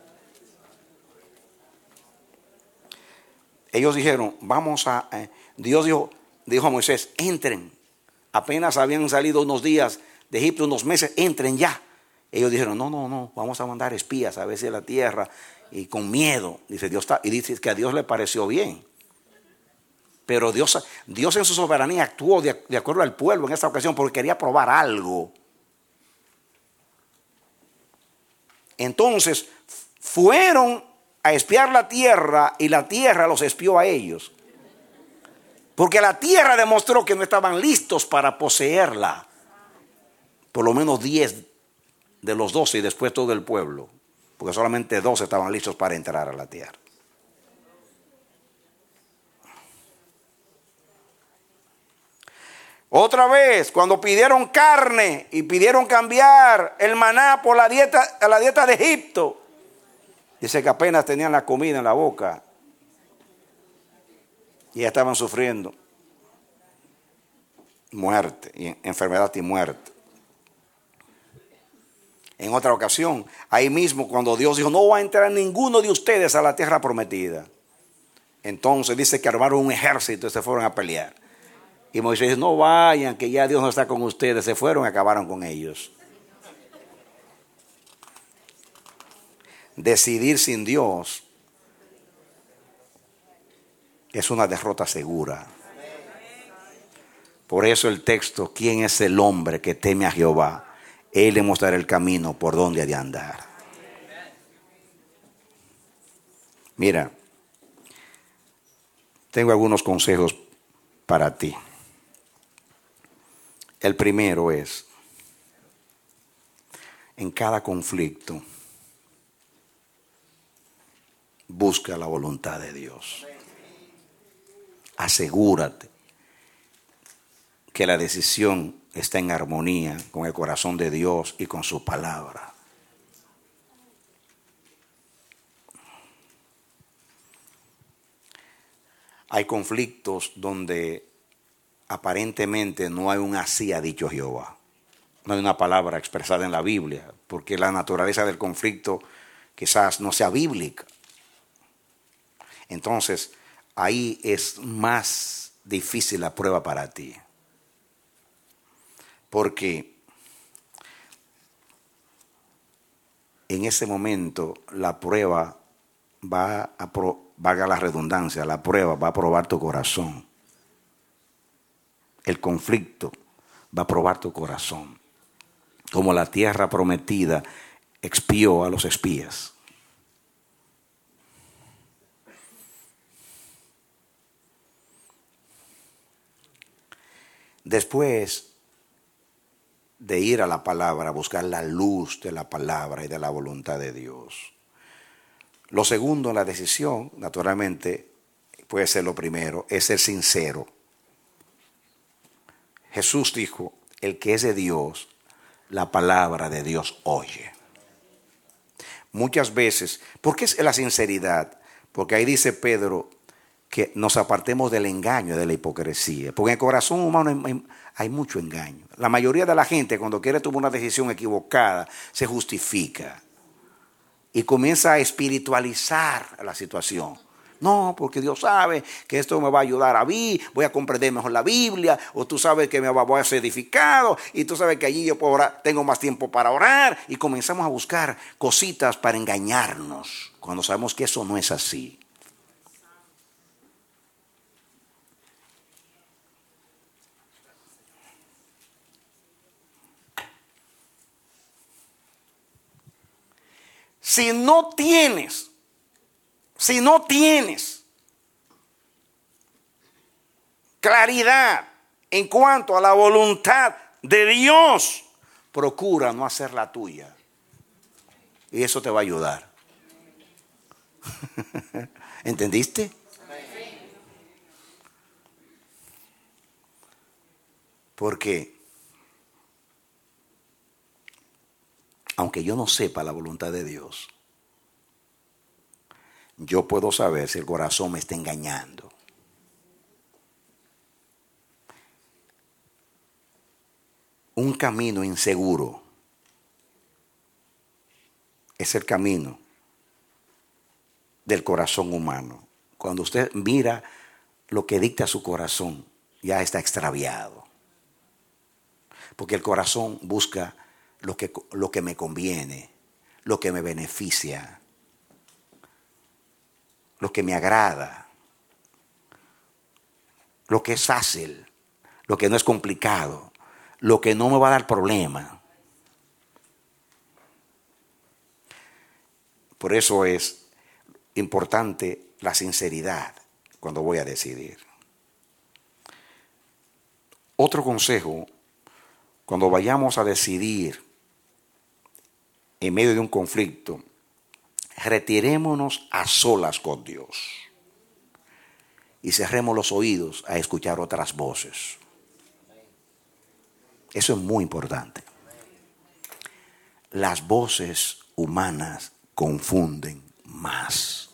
Ellos dijeron, Dios dijo a Moisés, entren. Apenas habían salido unos días de Egipto, unos meses, entren ya. Ellos dijeron, no, vamos a mandar espías a ver si la tierra, y con miedo. Dice dice que a Dios le pareció bien. Pero Dios en su soberanía actuó de acuerdo al pueblo en esta ocasión porque quería probar algo. Entonces fueron a espiar la tierra y la tierra los espió a ellos. Porque la tierra demostró que no estaban listos para poseerla. Por lo menos 10 de los 12 y después todo el pueblo. Porque solamente 12 estaban listos para entrar a la tierra. Otra vez, cuando pidieron carne y pidieron cambiar el maná por la dieta de Egipto, dice que apenas tenían la comida en la boca y ya estaban sufriendo muerte, y enfermedad y muerte. En otra ocasión, ahí mismo cuando Dios dijo, no va a entrar ninguno de ustedes a la tierra prometida. Entonces dice que armaron un ejército y se fueron a pelear. Y Moisés dice, no vayan, que ya Dios no está con ustedes. Se fueron y acabaron con ellos. Decidir sin Dios es una derrota segura. Por eso el texto, ¿quién es el hombre que teme a Jehová? Él le mostrará el camino por donde ha de andar. Mira, tengo algunos consejos para ti. El primero es, en cada conflicto, busca la voluntad de Dios. Asegúrate que la decisión está en armonía con el corazón de Dios y con su palabra. Hay conflictos donde aparentemente no hay un así ha dicho Jehová. No hay una palabra expresada en la Biblia, porque la naturaleza del conflicto quizás no sea bíblica. Entonces, ahí es más difícil la prueba para ti. Porque en ese momento la prueba valga la redundancia, la prueba va a probar tu corazón. El conflicto va a probar tu corazón. Como la tierra prometida expió a los espías. Después de ir a la palabra, buscar la luz de la palabra y de la voluntad de Dios. Lo segundo en la decisión, naturalmente, puede ser lo primero, es ser sincero. Jesús dijo, el que es de Dios, la palabra de Dios oye. Muchas veces, ¿por qué es la sinceridad? Porque ahí dice Pedro que nos apartemos del engaño, de la hipocresía. Porque en el corazón humano hay mucho engaño. La mayoría de la gente cuando quiere tomar una decisión equivocada se justifica y comienza a espiritualizar la situación. No, porque Dios sabe que esto me va a ayudar a mí, voy a comprender mejor la Biblia, o tú sabes que me voy a ser edificado, y tú sabes que allí yo puedo orar, tengo más tiempo para orar, y comenzamos a buscar cositas para engañarnos, cuando sabemos que eso no es así. Si no tienes claridad en cuanto a la voluntad de Dios, procura no hacer la tuya. Y eso te va a ayudar. ¿Entendiste? Porque aunque yo no sepa la voluntad de Dios, yo puedo saber si el corazón me está engañando. un camino inseguro. Es el camino del corazón humano. Cuando usted mira lo que dicta su corazón, ya está extraviado. Porque el corazón busca lo que me conviene, lo que me beneficia, lo que me agrada, lo que es fácil, lo que no es complicado, lo que no me va a dar problema. Por eso es importante la sinceridad cuando voy a decidir. Otro consejo, cuando vayamos a decidir en medio de un conflicto, retirémonos a solas con Dios y cerremos los oídos a escuchar otras voces. Eso es muy importante. Las voces humanas confunden más.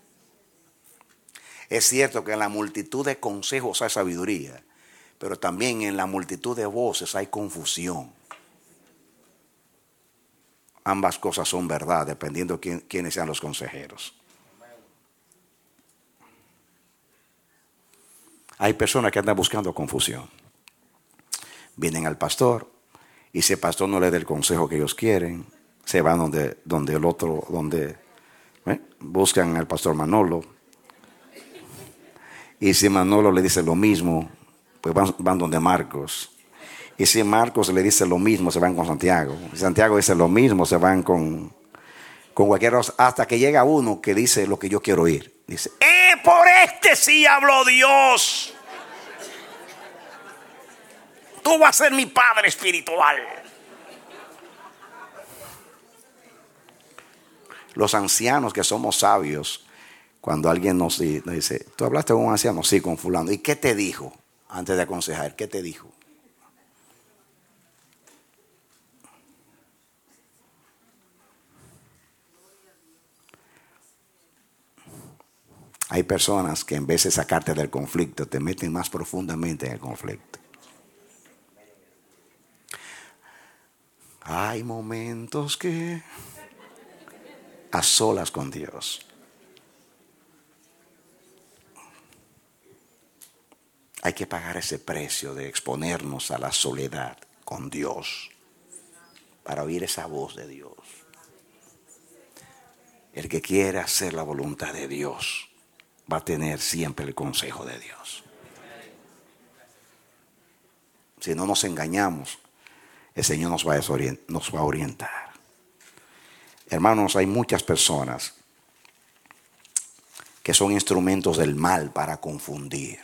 Es cierto que en la multitud de consejos hay sabiduría, pero también en la multitud de voces hay confusión. Ambas cosas son verdad, dependiendo de quiénes sean los consejeros. Hay personas que andan buscando confusión. Vienen al pastor y si el pastor no le da el consejo que ellos quieren, se van donde el otro, buscan al pastor Manolo. Y si Manolo le dice lo mismo, pues van donde Marcos. Y si Marcos le dice lo mismo, se van con Santiago. Si Santiago dice lo mismo, se van con cualquiera, hasta que llega uno que dice lo que yo quiero oír. Dice, por este sí habló Dios. Tú vas a ser mi padre espiritual. Los ancianos que somos sabios, cuando alguien nos dice, ¿tú hablaste con un anciano? Sí, con fulano. ¿Y qué te dijo? Antes de aconsejar, ¿qué te dijo? Hay personas que en vez de sacarte del conflicto, te meten más profundamente en el conflicto. Hay momentos que a solas con Dios. Hay que pagar ese precio de exponernos a la soledad con Dios para oír esa voz de Dios. El que quiera hacer la voluntad de Dios va a tener siempre el consejo de Dios. Si no nos engañamos, el Señor nos va a orientar. Hermanos, hay muchas personas que son instrumentos del mal para confundir.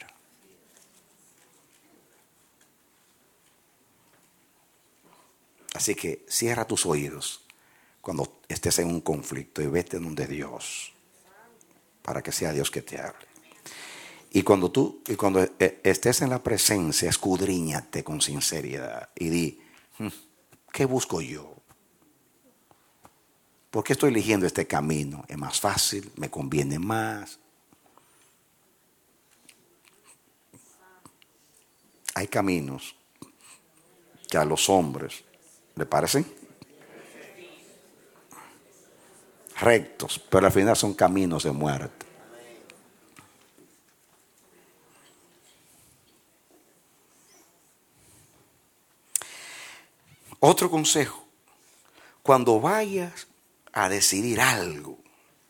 Así que cierra tus oídos cuando estés en un conflicto y vete donde Dios, para que sea Dios que te hable. Y cuando estés en la presencia, escudriñate con sinceridad y di, ¿qué busco yo? ¿Por qué estoy eligiendo este camino? ¿Es más fácil? ¿Me conviene más? Hay caminos que a los hombres ¿le parecen? Rectos, pero al final son caminos de muerte. Otro consejo, cuando vayas a decidir algo,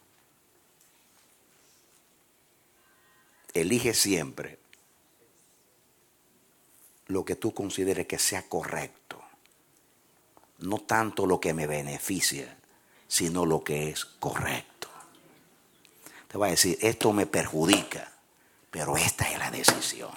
elige siempre lo que tú consideres que sea correcto. No tanto lo que me beneficia, sino lo que es correcto. Te voy a decir, esto me perjudica, pero esta es la decisión.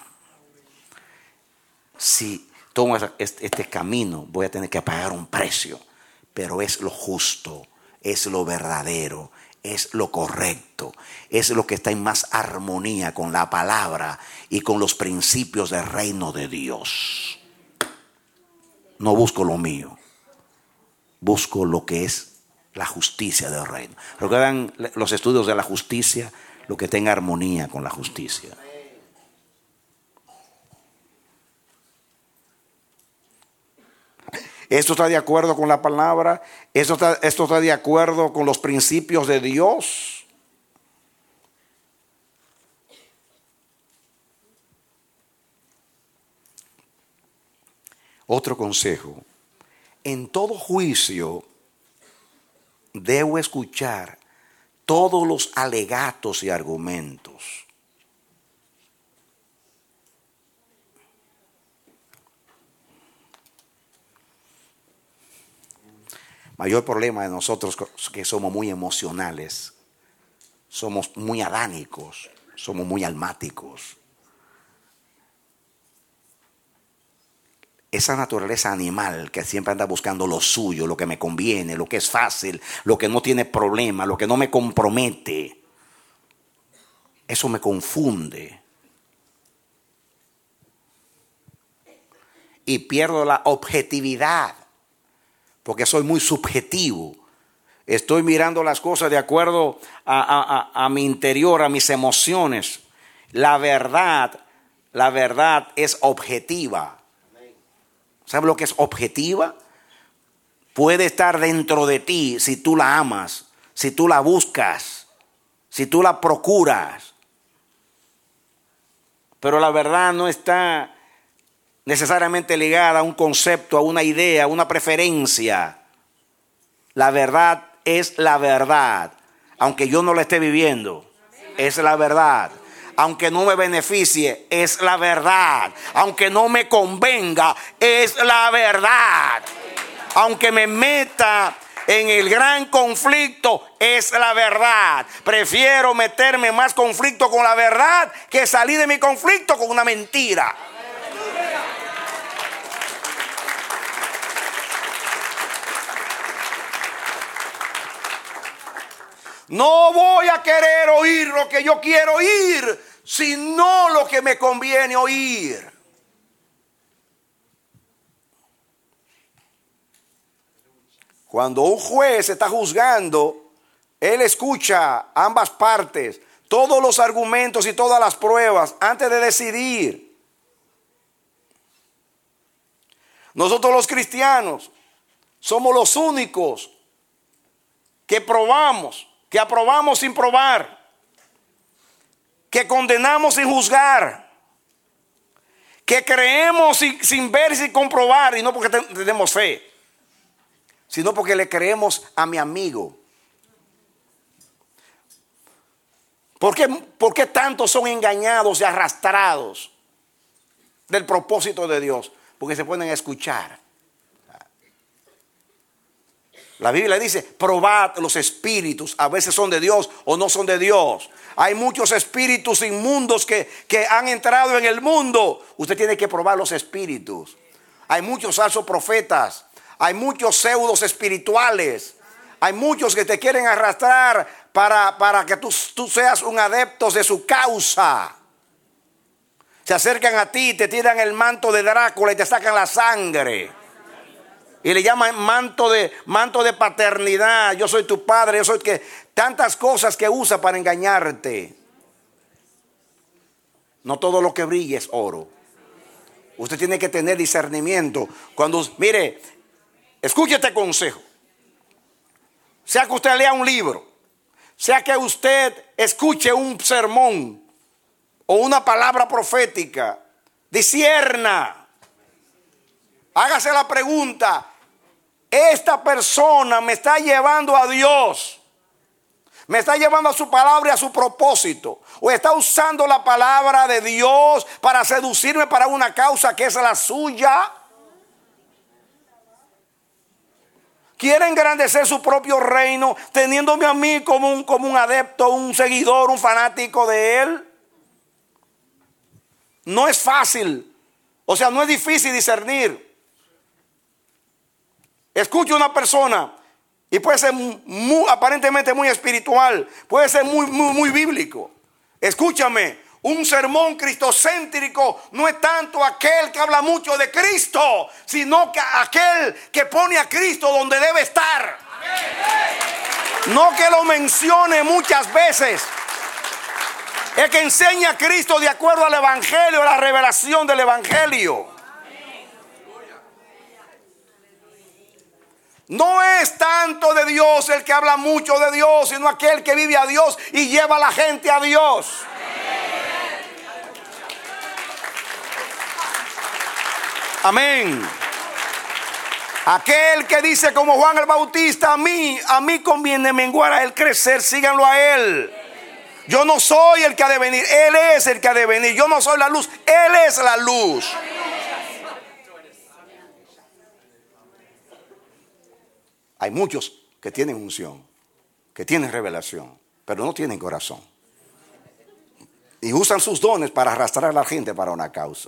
Si tomo este camino, voy a tener que pagar un precio, pero es lo justo, es lo verdadero, es lo correcto, es lo que está en más armonía con la palabra y con los principios del reino de Dios. No busco lo mío. Busco lo que es la justicia del reino. Recuerdan los estudios de la justicia, lo que tenga armonía con la justicia. ¿Esto está de acuerdo con la palabra? ¿Esto está de acuerdo con los principios de Dios? Otro consejo: en todo juicio debo escuchar todos los alegatos y argumentos. Mayor problema de nosotros que somos muy emocionales, somos muy adánicos, somos muy almáticos. Esa naturaleza animal que siempre anda buscando lo suyo, lo que me conviene, lo que es fácil, lo que no tiene problema, lo que no me compromete, eso me confunde. Y pierdo la objetividad, porque soy muy subjetivo. Estoy mirando las cosas de acuerdo a mi interior, a mis emociones. La verdad es objetiva. ¿Sabes lo que es objetiva? Puede estar dentro de ti si tú la amas, si tú la buscas, si tú la procuras. Pero la verdad no está necesariamente ligada a un concepto, a una idea, a una preferencia. La verdad es la verdad, aunque yo no la esté viviendo, es la verdad. Aunque no me beneficie, es la verdad. Aunque no me convenga, es la verdad. Aunque me meta en el gran conflicto, es la verdad. Prefiero meterme más conflicto con la verdad que salir de mi conflicto con una mentira. No voy a querer oír lo que yo quiero oír, sino lo que me conviene oír. Cuando un juez está juzgando, él escucha ambas partes, todos los argumentos y todas las pruebas antes de decidir. Nosotros los cristianos somos los únicos que probamos, que aprobamos sin probar, que condenamos sin juzgar, que creemos sin ver y sin comprobar, y no porque tenemos fe, sino porque le creemos a mi amigo. ¿Por qué tantos son engañados y arrastrados del propósito de Dios? Porque se ponen a escuchar. La Biblia dice, probad los espíritus, a veces son de Dios o no son de Dios. Hay muchos espíritus inmundos que han entrado en el mundo. Usted tiene que probar los espíritus. Hay muchos falsos profetas, hay muchos pseudos espirituales, hay muchos que te quieren arrastrar para que tú seas un adepto de su causa. Se acercan a ti, te tiran el manto de Drácula y te sacan la sangre. Y le llaman manto de paternidad. Yo soy tu padre, yo soy que. Tantas cosas que usa para engañarte. No todo lo que brilla es oro. Usted tiene que tener discernimiento. Mire, escuche este consejo. Sea que usted lea un libro, sea que usted escuche un sermón o una palabra profética, discierna. Hágase la pregunta: ¿esta persona me está llevando a Dios? ¿Me está llevando a su palabra y a su propósito? ¿O está usando la palabra de Dios para seducirme para una causa que es la suya? ¿Quiere engrandecer su propio reino teniéndome a mí como un adepto, un seguidor, un fanático de él? No es fácil. O sea, no es difícil discernir. Escucha una persona y puede ser aparentemente muy espiritual, puede ser muy bíblico. Escúchame, un sermón cristocéntrico no es tanto aquel que habla mucho de Cristo, sino que aquel que pone a Cristo donde debe estar. No que lo mencione muchas veces. Es que enseña a Cristo de acuerdo al Evangelio, a la revelación del Evangelio. No es tanto de Dios el que habla mucho de Dios, sino aquel que vive a Dios y lleva a la gente a Dios. Amén. Aquel que dice como Juan el Bautista, a mí conviene menguar, a él crecer, síganlo a él. Yo no soy el que ha de venir, él es el que ha de venir. Yo no soy la luz, él es la luz. Hay muchos que tienen unción, que tienen revelación, pero no tienen corazón. Y usan sus dones para arrastrar a la gente para una causa.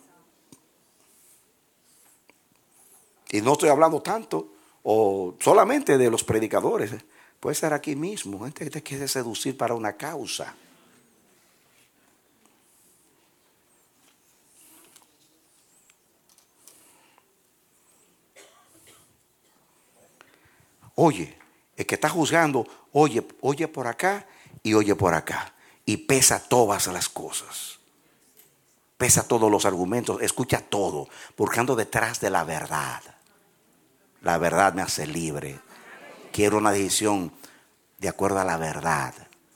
Y no estoy hablando tanto o solamente de los predicadores. Puede ser aquí mismo, gente que te quiere seducir para una causa. Oye, el que está juzgando, oye por acá y oye por acá. Y pesa todas las cosas. Pesa todos los argumentos, escucha todo, porque ando detrás de la verdad. La verdad me hace libre. Quiero una decisión de acuerdo a la verdad.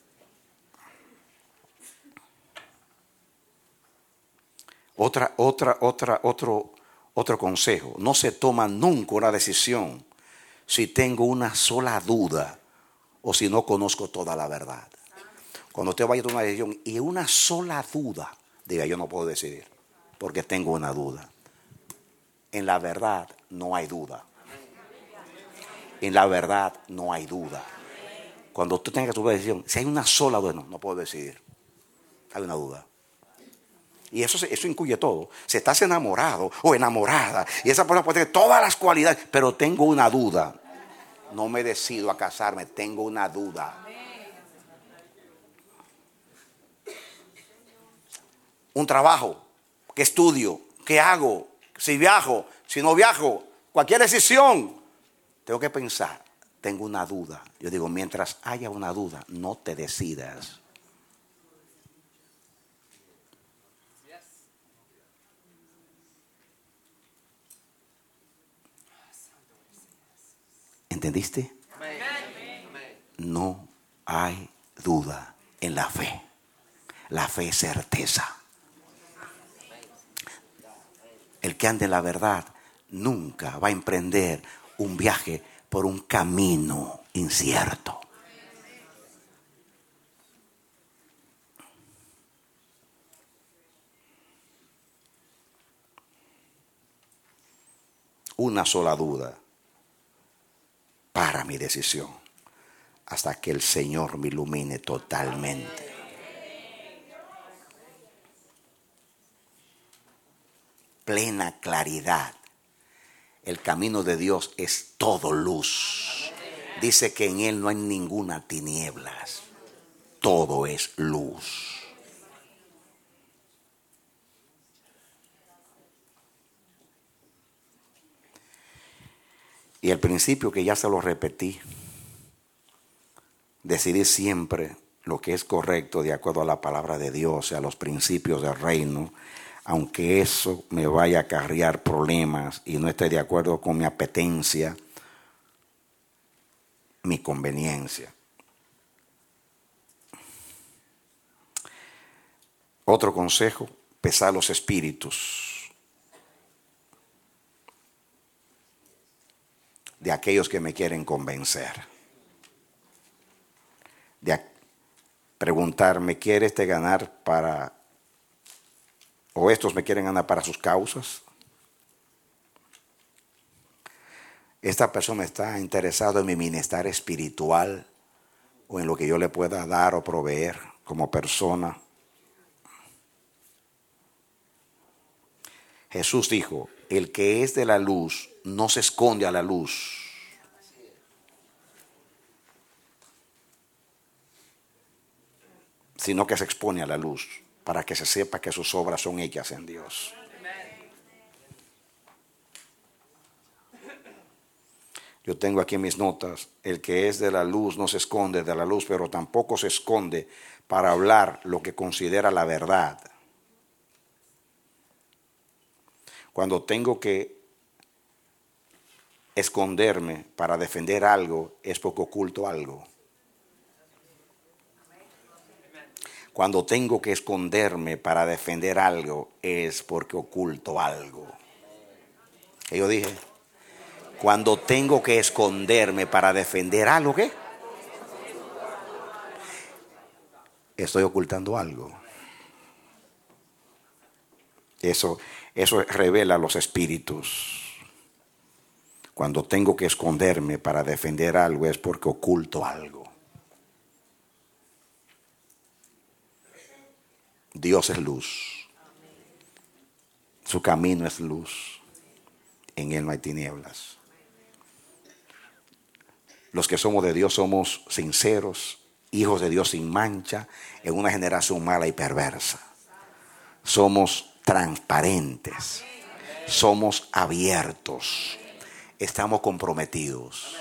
Otro consejo. No se toma nunca una decisión si tengo una sola duda o si no conozco toda la verdad. Cuando usted vaya a tomar una decisión y una sola duda, diga, yo no puedo decidir porque tengo una duda. En la verdad no hay duda. En la verdad no hay duda. Cuando usted tenga que tomar una decisión, si hay una sola duda, no puedo decidir. Hay una duda. Y eso incluye todo. Si estás enamorado o enamorada y esa persona puede tener todas las cualidades, pero tengo una duda. No me decido a casarme, tengo una duda. Un trabajo, ¿qué estudio? ¿Qué hago? Si viajo, si no viajo, cualquier decisión. Tengo que pensar, tengo una duda. Yo digo, mientras haya una duda, no te decidas. ¿Entendiste? No hay duda en la fe. La fe es certeza. El que ande en la verdad nunca va a emprender un viaje por un camino incierto. Una sola duda para mi decisión hasta que el Señor me ilumine totalmente. Plena claridad. El camino de Dios es todo luz. Dice que en Él no hay ninguna tinieblas. Todo es luz. Y el principio que ya se lo repetí. Decidir siempre lo que es correcto de acuerdo a la palabra de Dios y a los principios del reino. Aunque eso me vaya a acarrear problemas y no esté de acuerdo con mi apetencia, mi conveniencia. Otro consejo, pesar los espíritus de aquellos que me quieren convencer. Preguntar, ¿me quiere ganar para... o estos me quieren ganar para sus causas? Esta persona está interesada en mi bienestar espiritual o en lo que yo le pueda dar o proveer como persona. Jesús dijo, el que es de la luz no se esconde a la luz. Sino que se expone a la luz para que se sepa que sus obras son hechas en Dios. Yo tengo aquí en mis notas, el que es de la luz no se esconde de la luz, pero tampoco se esconde para hablar lo que considera la verdad. Cuando tengo que esconderme para defender algo es porque oculto algo. Cuando tengo que esconderme para defender algo es porque oculto algo. ¿Qué yo dije? Cuando tengo que esconderme para defender algo, ¿qué? Estoy ocultando algo. Eso revela los espíritus. Cuando tengo que esconderme para defender algo es porque oculto algo. Dios es luz. Su camino es luz. En Él no hay tinieblas. Los que somos de Dios somos sinceros, hijos de Dios sin mancha, en una generación mala y perversa. Somos transparentes. Somos abiertos. Estamos comprometidos.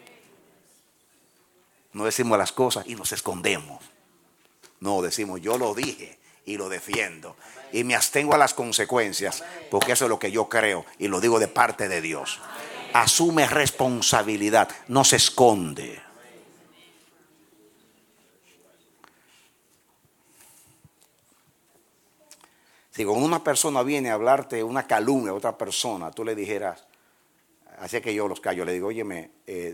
No decimos las cosas y nos escondemos. No, decimos yo lo dije y lo defiendo. Y me abstengo a las consecuencias porque eso es lo que yo creo y lo digo de parte de Dios. Asume responsabilidad, no se esconde. Si con una persona viene a hablarte una calumnia a otra persona, tú le dijeras, así que yo los callo, le digo, óyeme,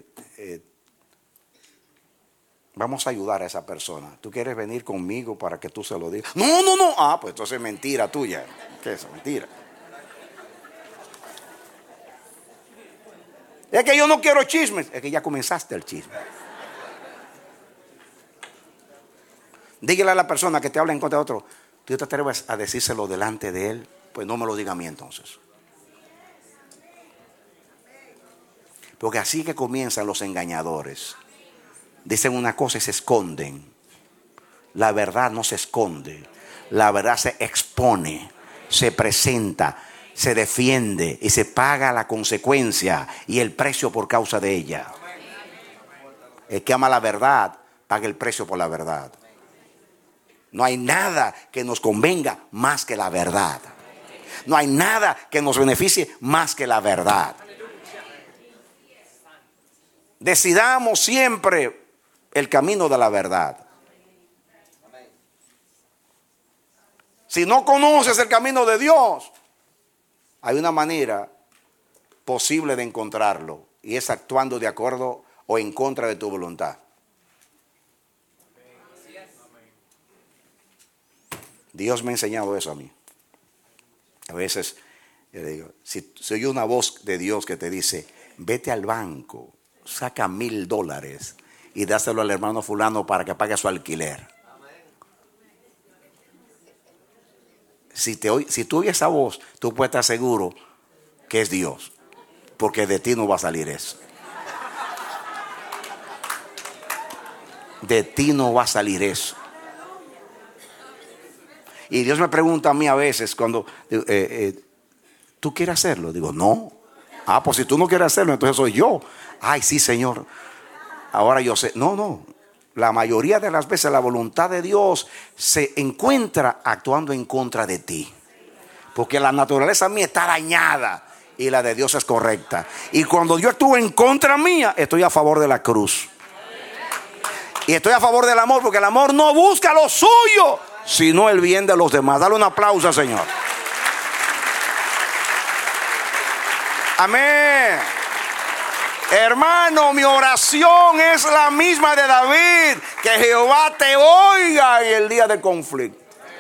vamos a ayudar a esa persona. ¿Tú quieres venir conmigo para que tú se lo digas? No. Ah, pues entonces es mentira tuya. ¿Qué es eso? Mentira. Es que yo no quiero chismes. Es que ya comenzaste el chisme. Dígale a la persona que te habla en contra de otro, ¿tú te atreves a decírselo delante de él? Pues no me lo diga a mí entonces. Porque así que comienzan los engañadores. Dicen una cosa y se esconden. La verdad no se esconde. La verdad se expone, se presenta, se defiende y se paga la consecuencia y el precio por causa de ella. El que ama la verdad paga el precio por la verdad. No hay nada que nos convenga más que la verdad. No hay nada que nos beneficie más que la verdad. Decidamos siempre el camino de la verdad. Si no conoces el camino de Dios, hay una manera posible de encontrarlo y es actuando de acuerdo o en contra de tu voluntad. Dios me ha enseñado eso a mí. A veces yo le digo, si oye una voz de Dios que te dice, vete al banco, saca $1,000 y dáselo al hermano fulano para que pague su alquiler. Si tú oyes esa voz, tú puedes estar seguro que es Dios, porque de ti no va a salir eso. De ti no va a salir eso. Y Dios me pregunta a mí a veces cuando ¿tú quieres hacerlo? Digo, no. Ah, pues si tú no quieres hacerlo, entonces soy yo. Ay, sí, Señor. Ahora yo sé. No. La mayoría de las veces la voluntad de Dios se encuentra actuando en contra de ti. Porque la naturaleza mía está dañada y la de Dios es correcta. Y cuando yo actúo en contra mía, estoy a favor de la cruz. Y estoy a favor del amor, porque el amor no busca lo suyo, sino el bien de los demás. Dale un aplauso, Señor. Amén. Hermano, mi oración es la misma de David. Que Jehová te oiga en el día del conflicto.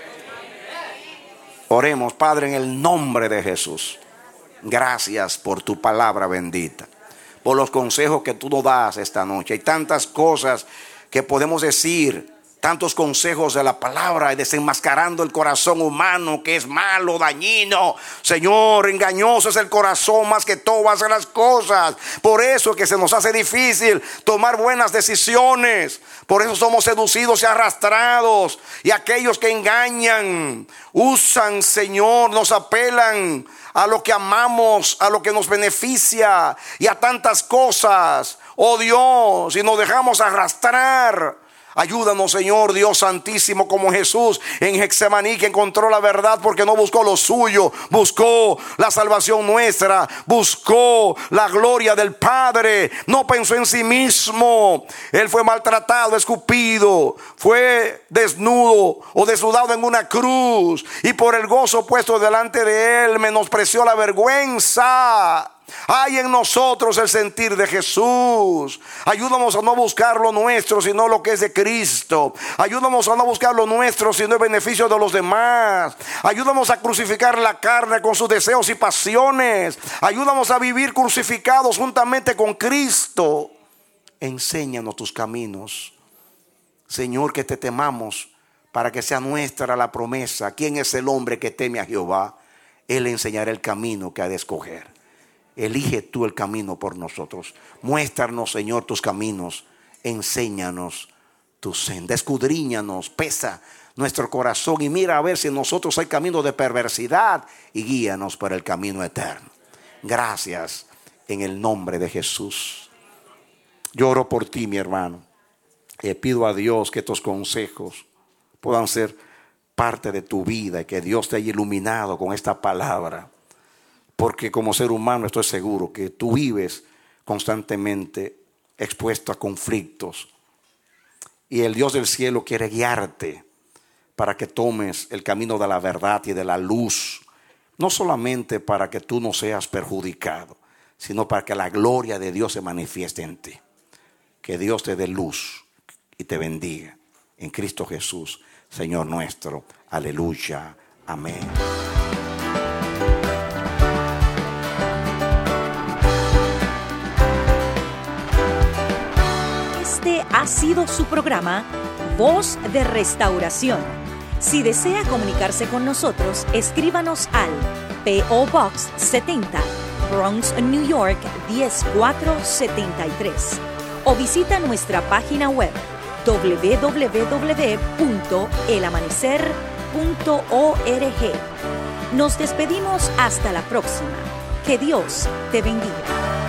Oremos, Padre, en el nombre de Jesús. Gracias por tu palabra bendita, por los consejos que tú nos das esta noche. Hay tantas cosas que podemos decir, tantos consejos de la palabra, y desenmascarando el corazón humano que es malo, dañino. Señor, engañoso es el corazón más que todas las cosas. Por eso es que se nos hace difícil tomar buenas decisiones. Por eso somos seducidos y arrastrados. Y aquellos que engañan, usan, Señor, nos apelan a lo que amamos, a lo que nos beneficia y a tantas cosas. Oh Dios, y nos dejamos arrastrar Ayúdanos, Señor Dios Santísimo, como Jesús en Getsemaní, que encontró la verdad porque no buscó lo suyo, buscó la salvación nuestra, buscó la gloria del Padre, no pensó en sí mismo. Él fue maltratado, escupido, fue desnudo o desnudado en una cruz, y por el gozo puesto delante de él menospreció la vergüenza. Hay en nosotros el sentir de Jesús. Ayúdanos a no buscar lo nuestro, sino lo que es de Cristo. Ayúdanos a no buscar lo nuestro, sino el beneficio de los demás. Ayúdanos a crucificar la carne con sus deseos y pasiones. Ayúdanos a vivir crucificados juntamente con Cristo. Enséñanos tus caminos, Señor, que te temamos, para que sea nuestra la promesa. ¿Quién es el hombre que teme a Jehová? Él enseñará el camino que ha de escoger. Elige tú el camino por nosotros. Muéstranos, Señor, tus caminos. Enséñanos tu senda. Escudriñanos, pesa nuestro corazón y mira a ver si en nosotros hay camino de perversidad, y guíanos por el camino eterno. Gracias en el nombre de Jesús. Yo oro por ti, mi hermano. Pido a Dios que estos consejos puedan ser parte de tu vida y que Dios te haya iluminado con esta palabra. Porque como ser humano estoy seguro que tú vives constantemente expuesto a conflictos. Y el Dios del cielo quiere guiarte para que tomes el camino de la verdad y de la luz. No solamente para que tú no seas perjudicado, sino para que la gloria de Dios se manifieste en ti. Que Dios te dé luz y te bendiga. En Cristo Jesús, Señor nuestro. Aleluya. Amén. Ha sido su programa Voz de Restauración. Si desea comunicarse con nosotros, escríbanos al P.O. Box 70, Bronx, New York 10473, o visita nuestra página web www.elamanecer.org. Nos despedimos hasta la próxima. Que Dios te bendiga.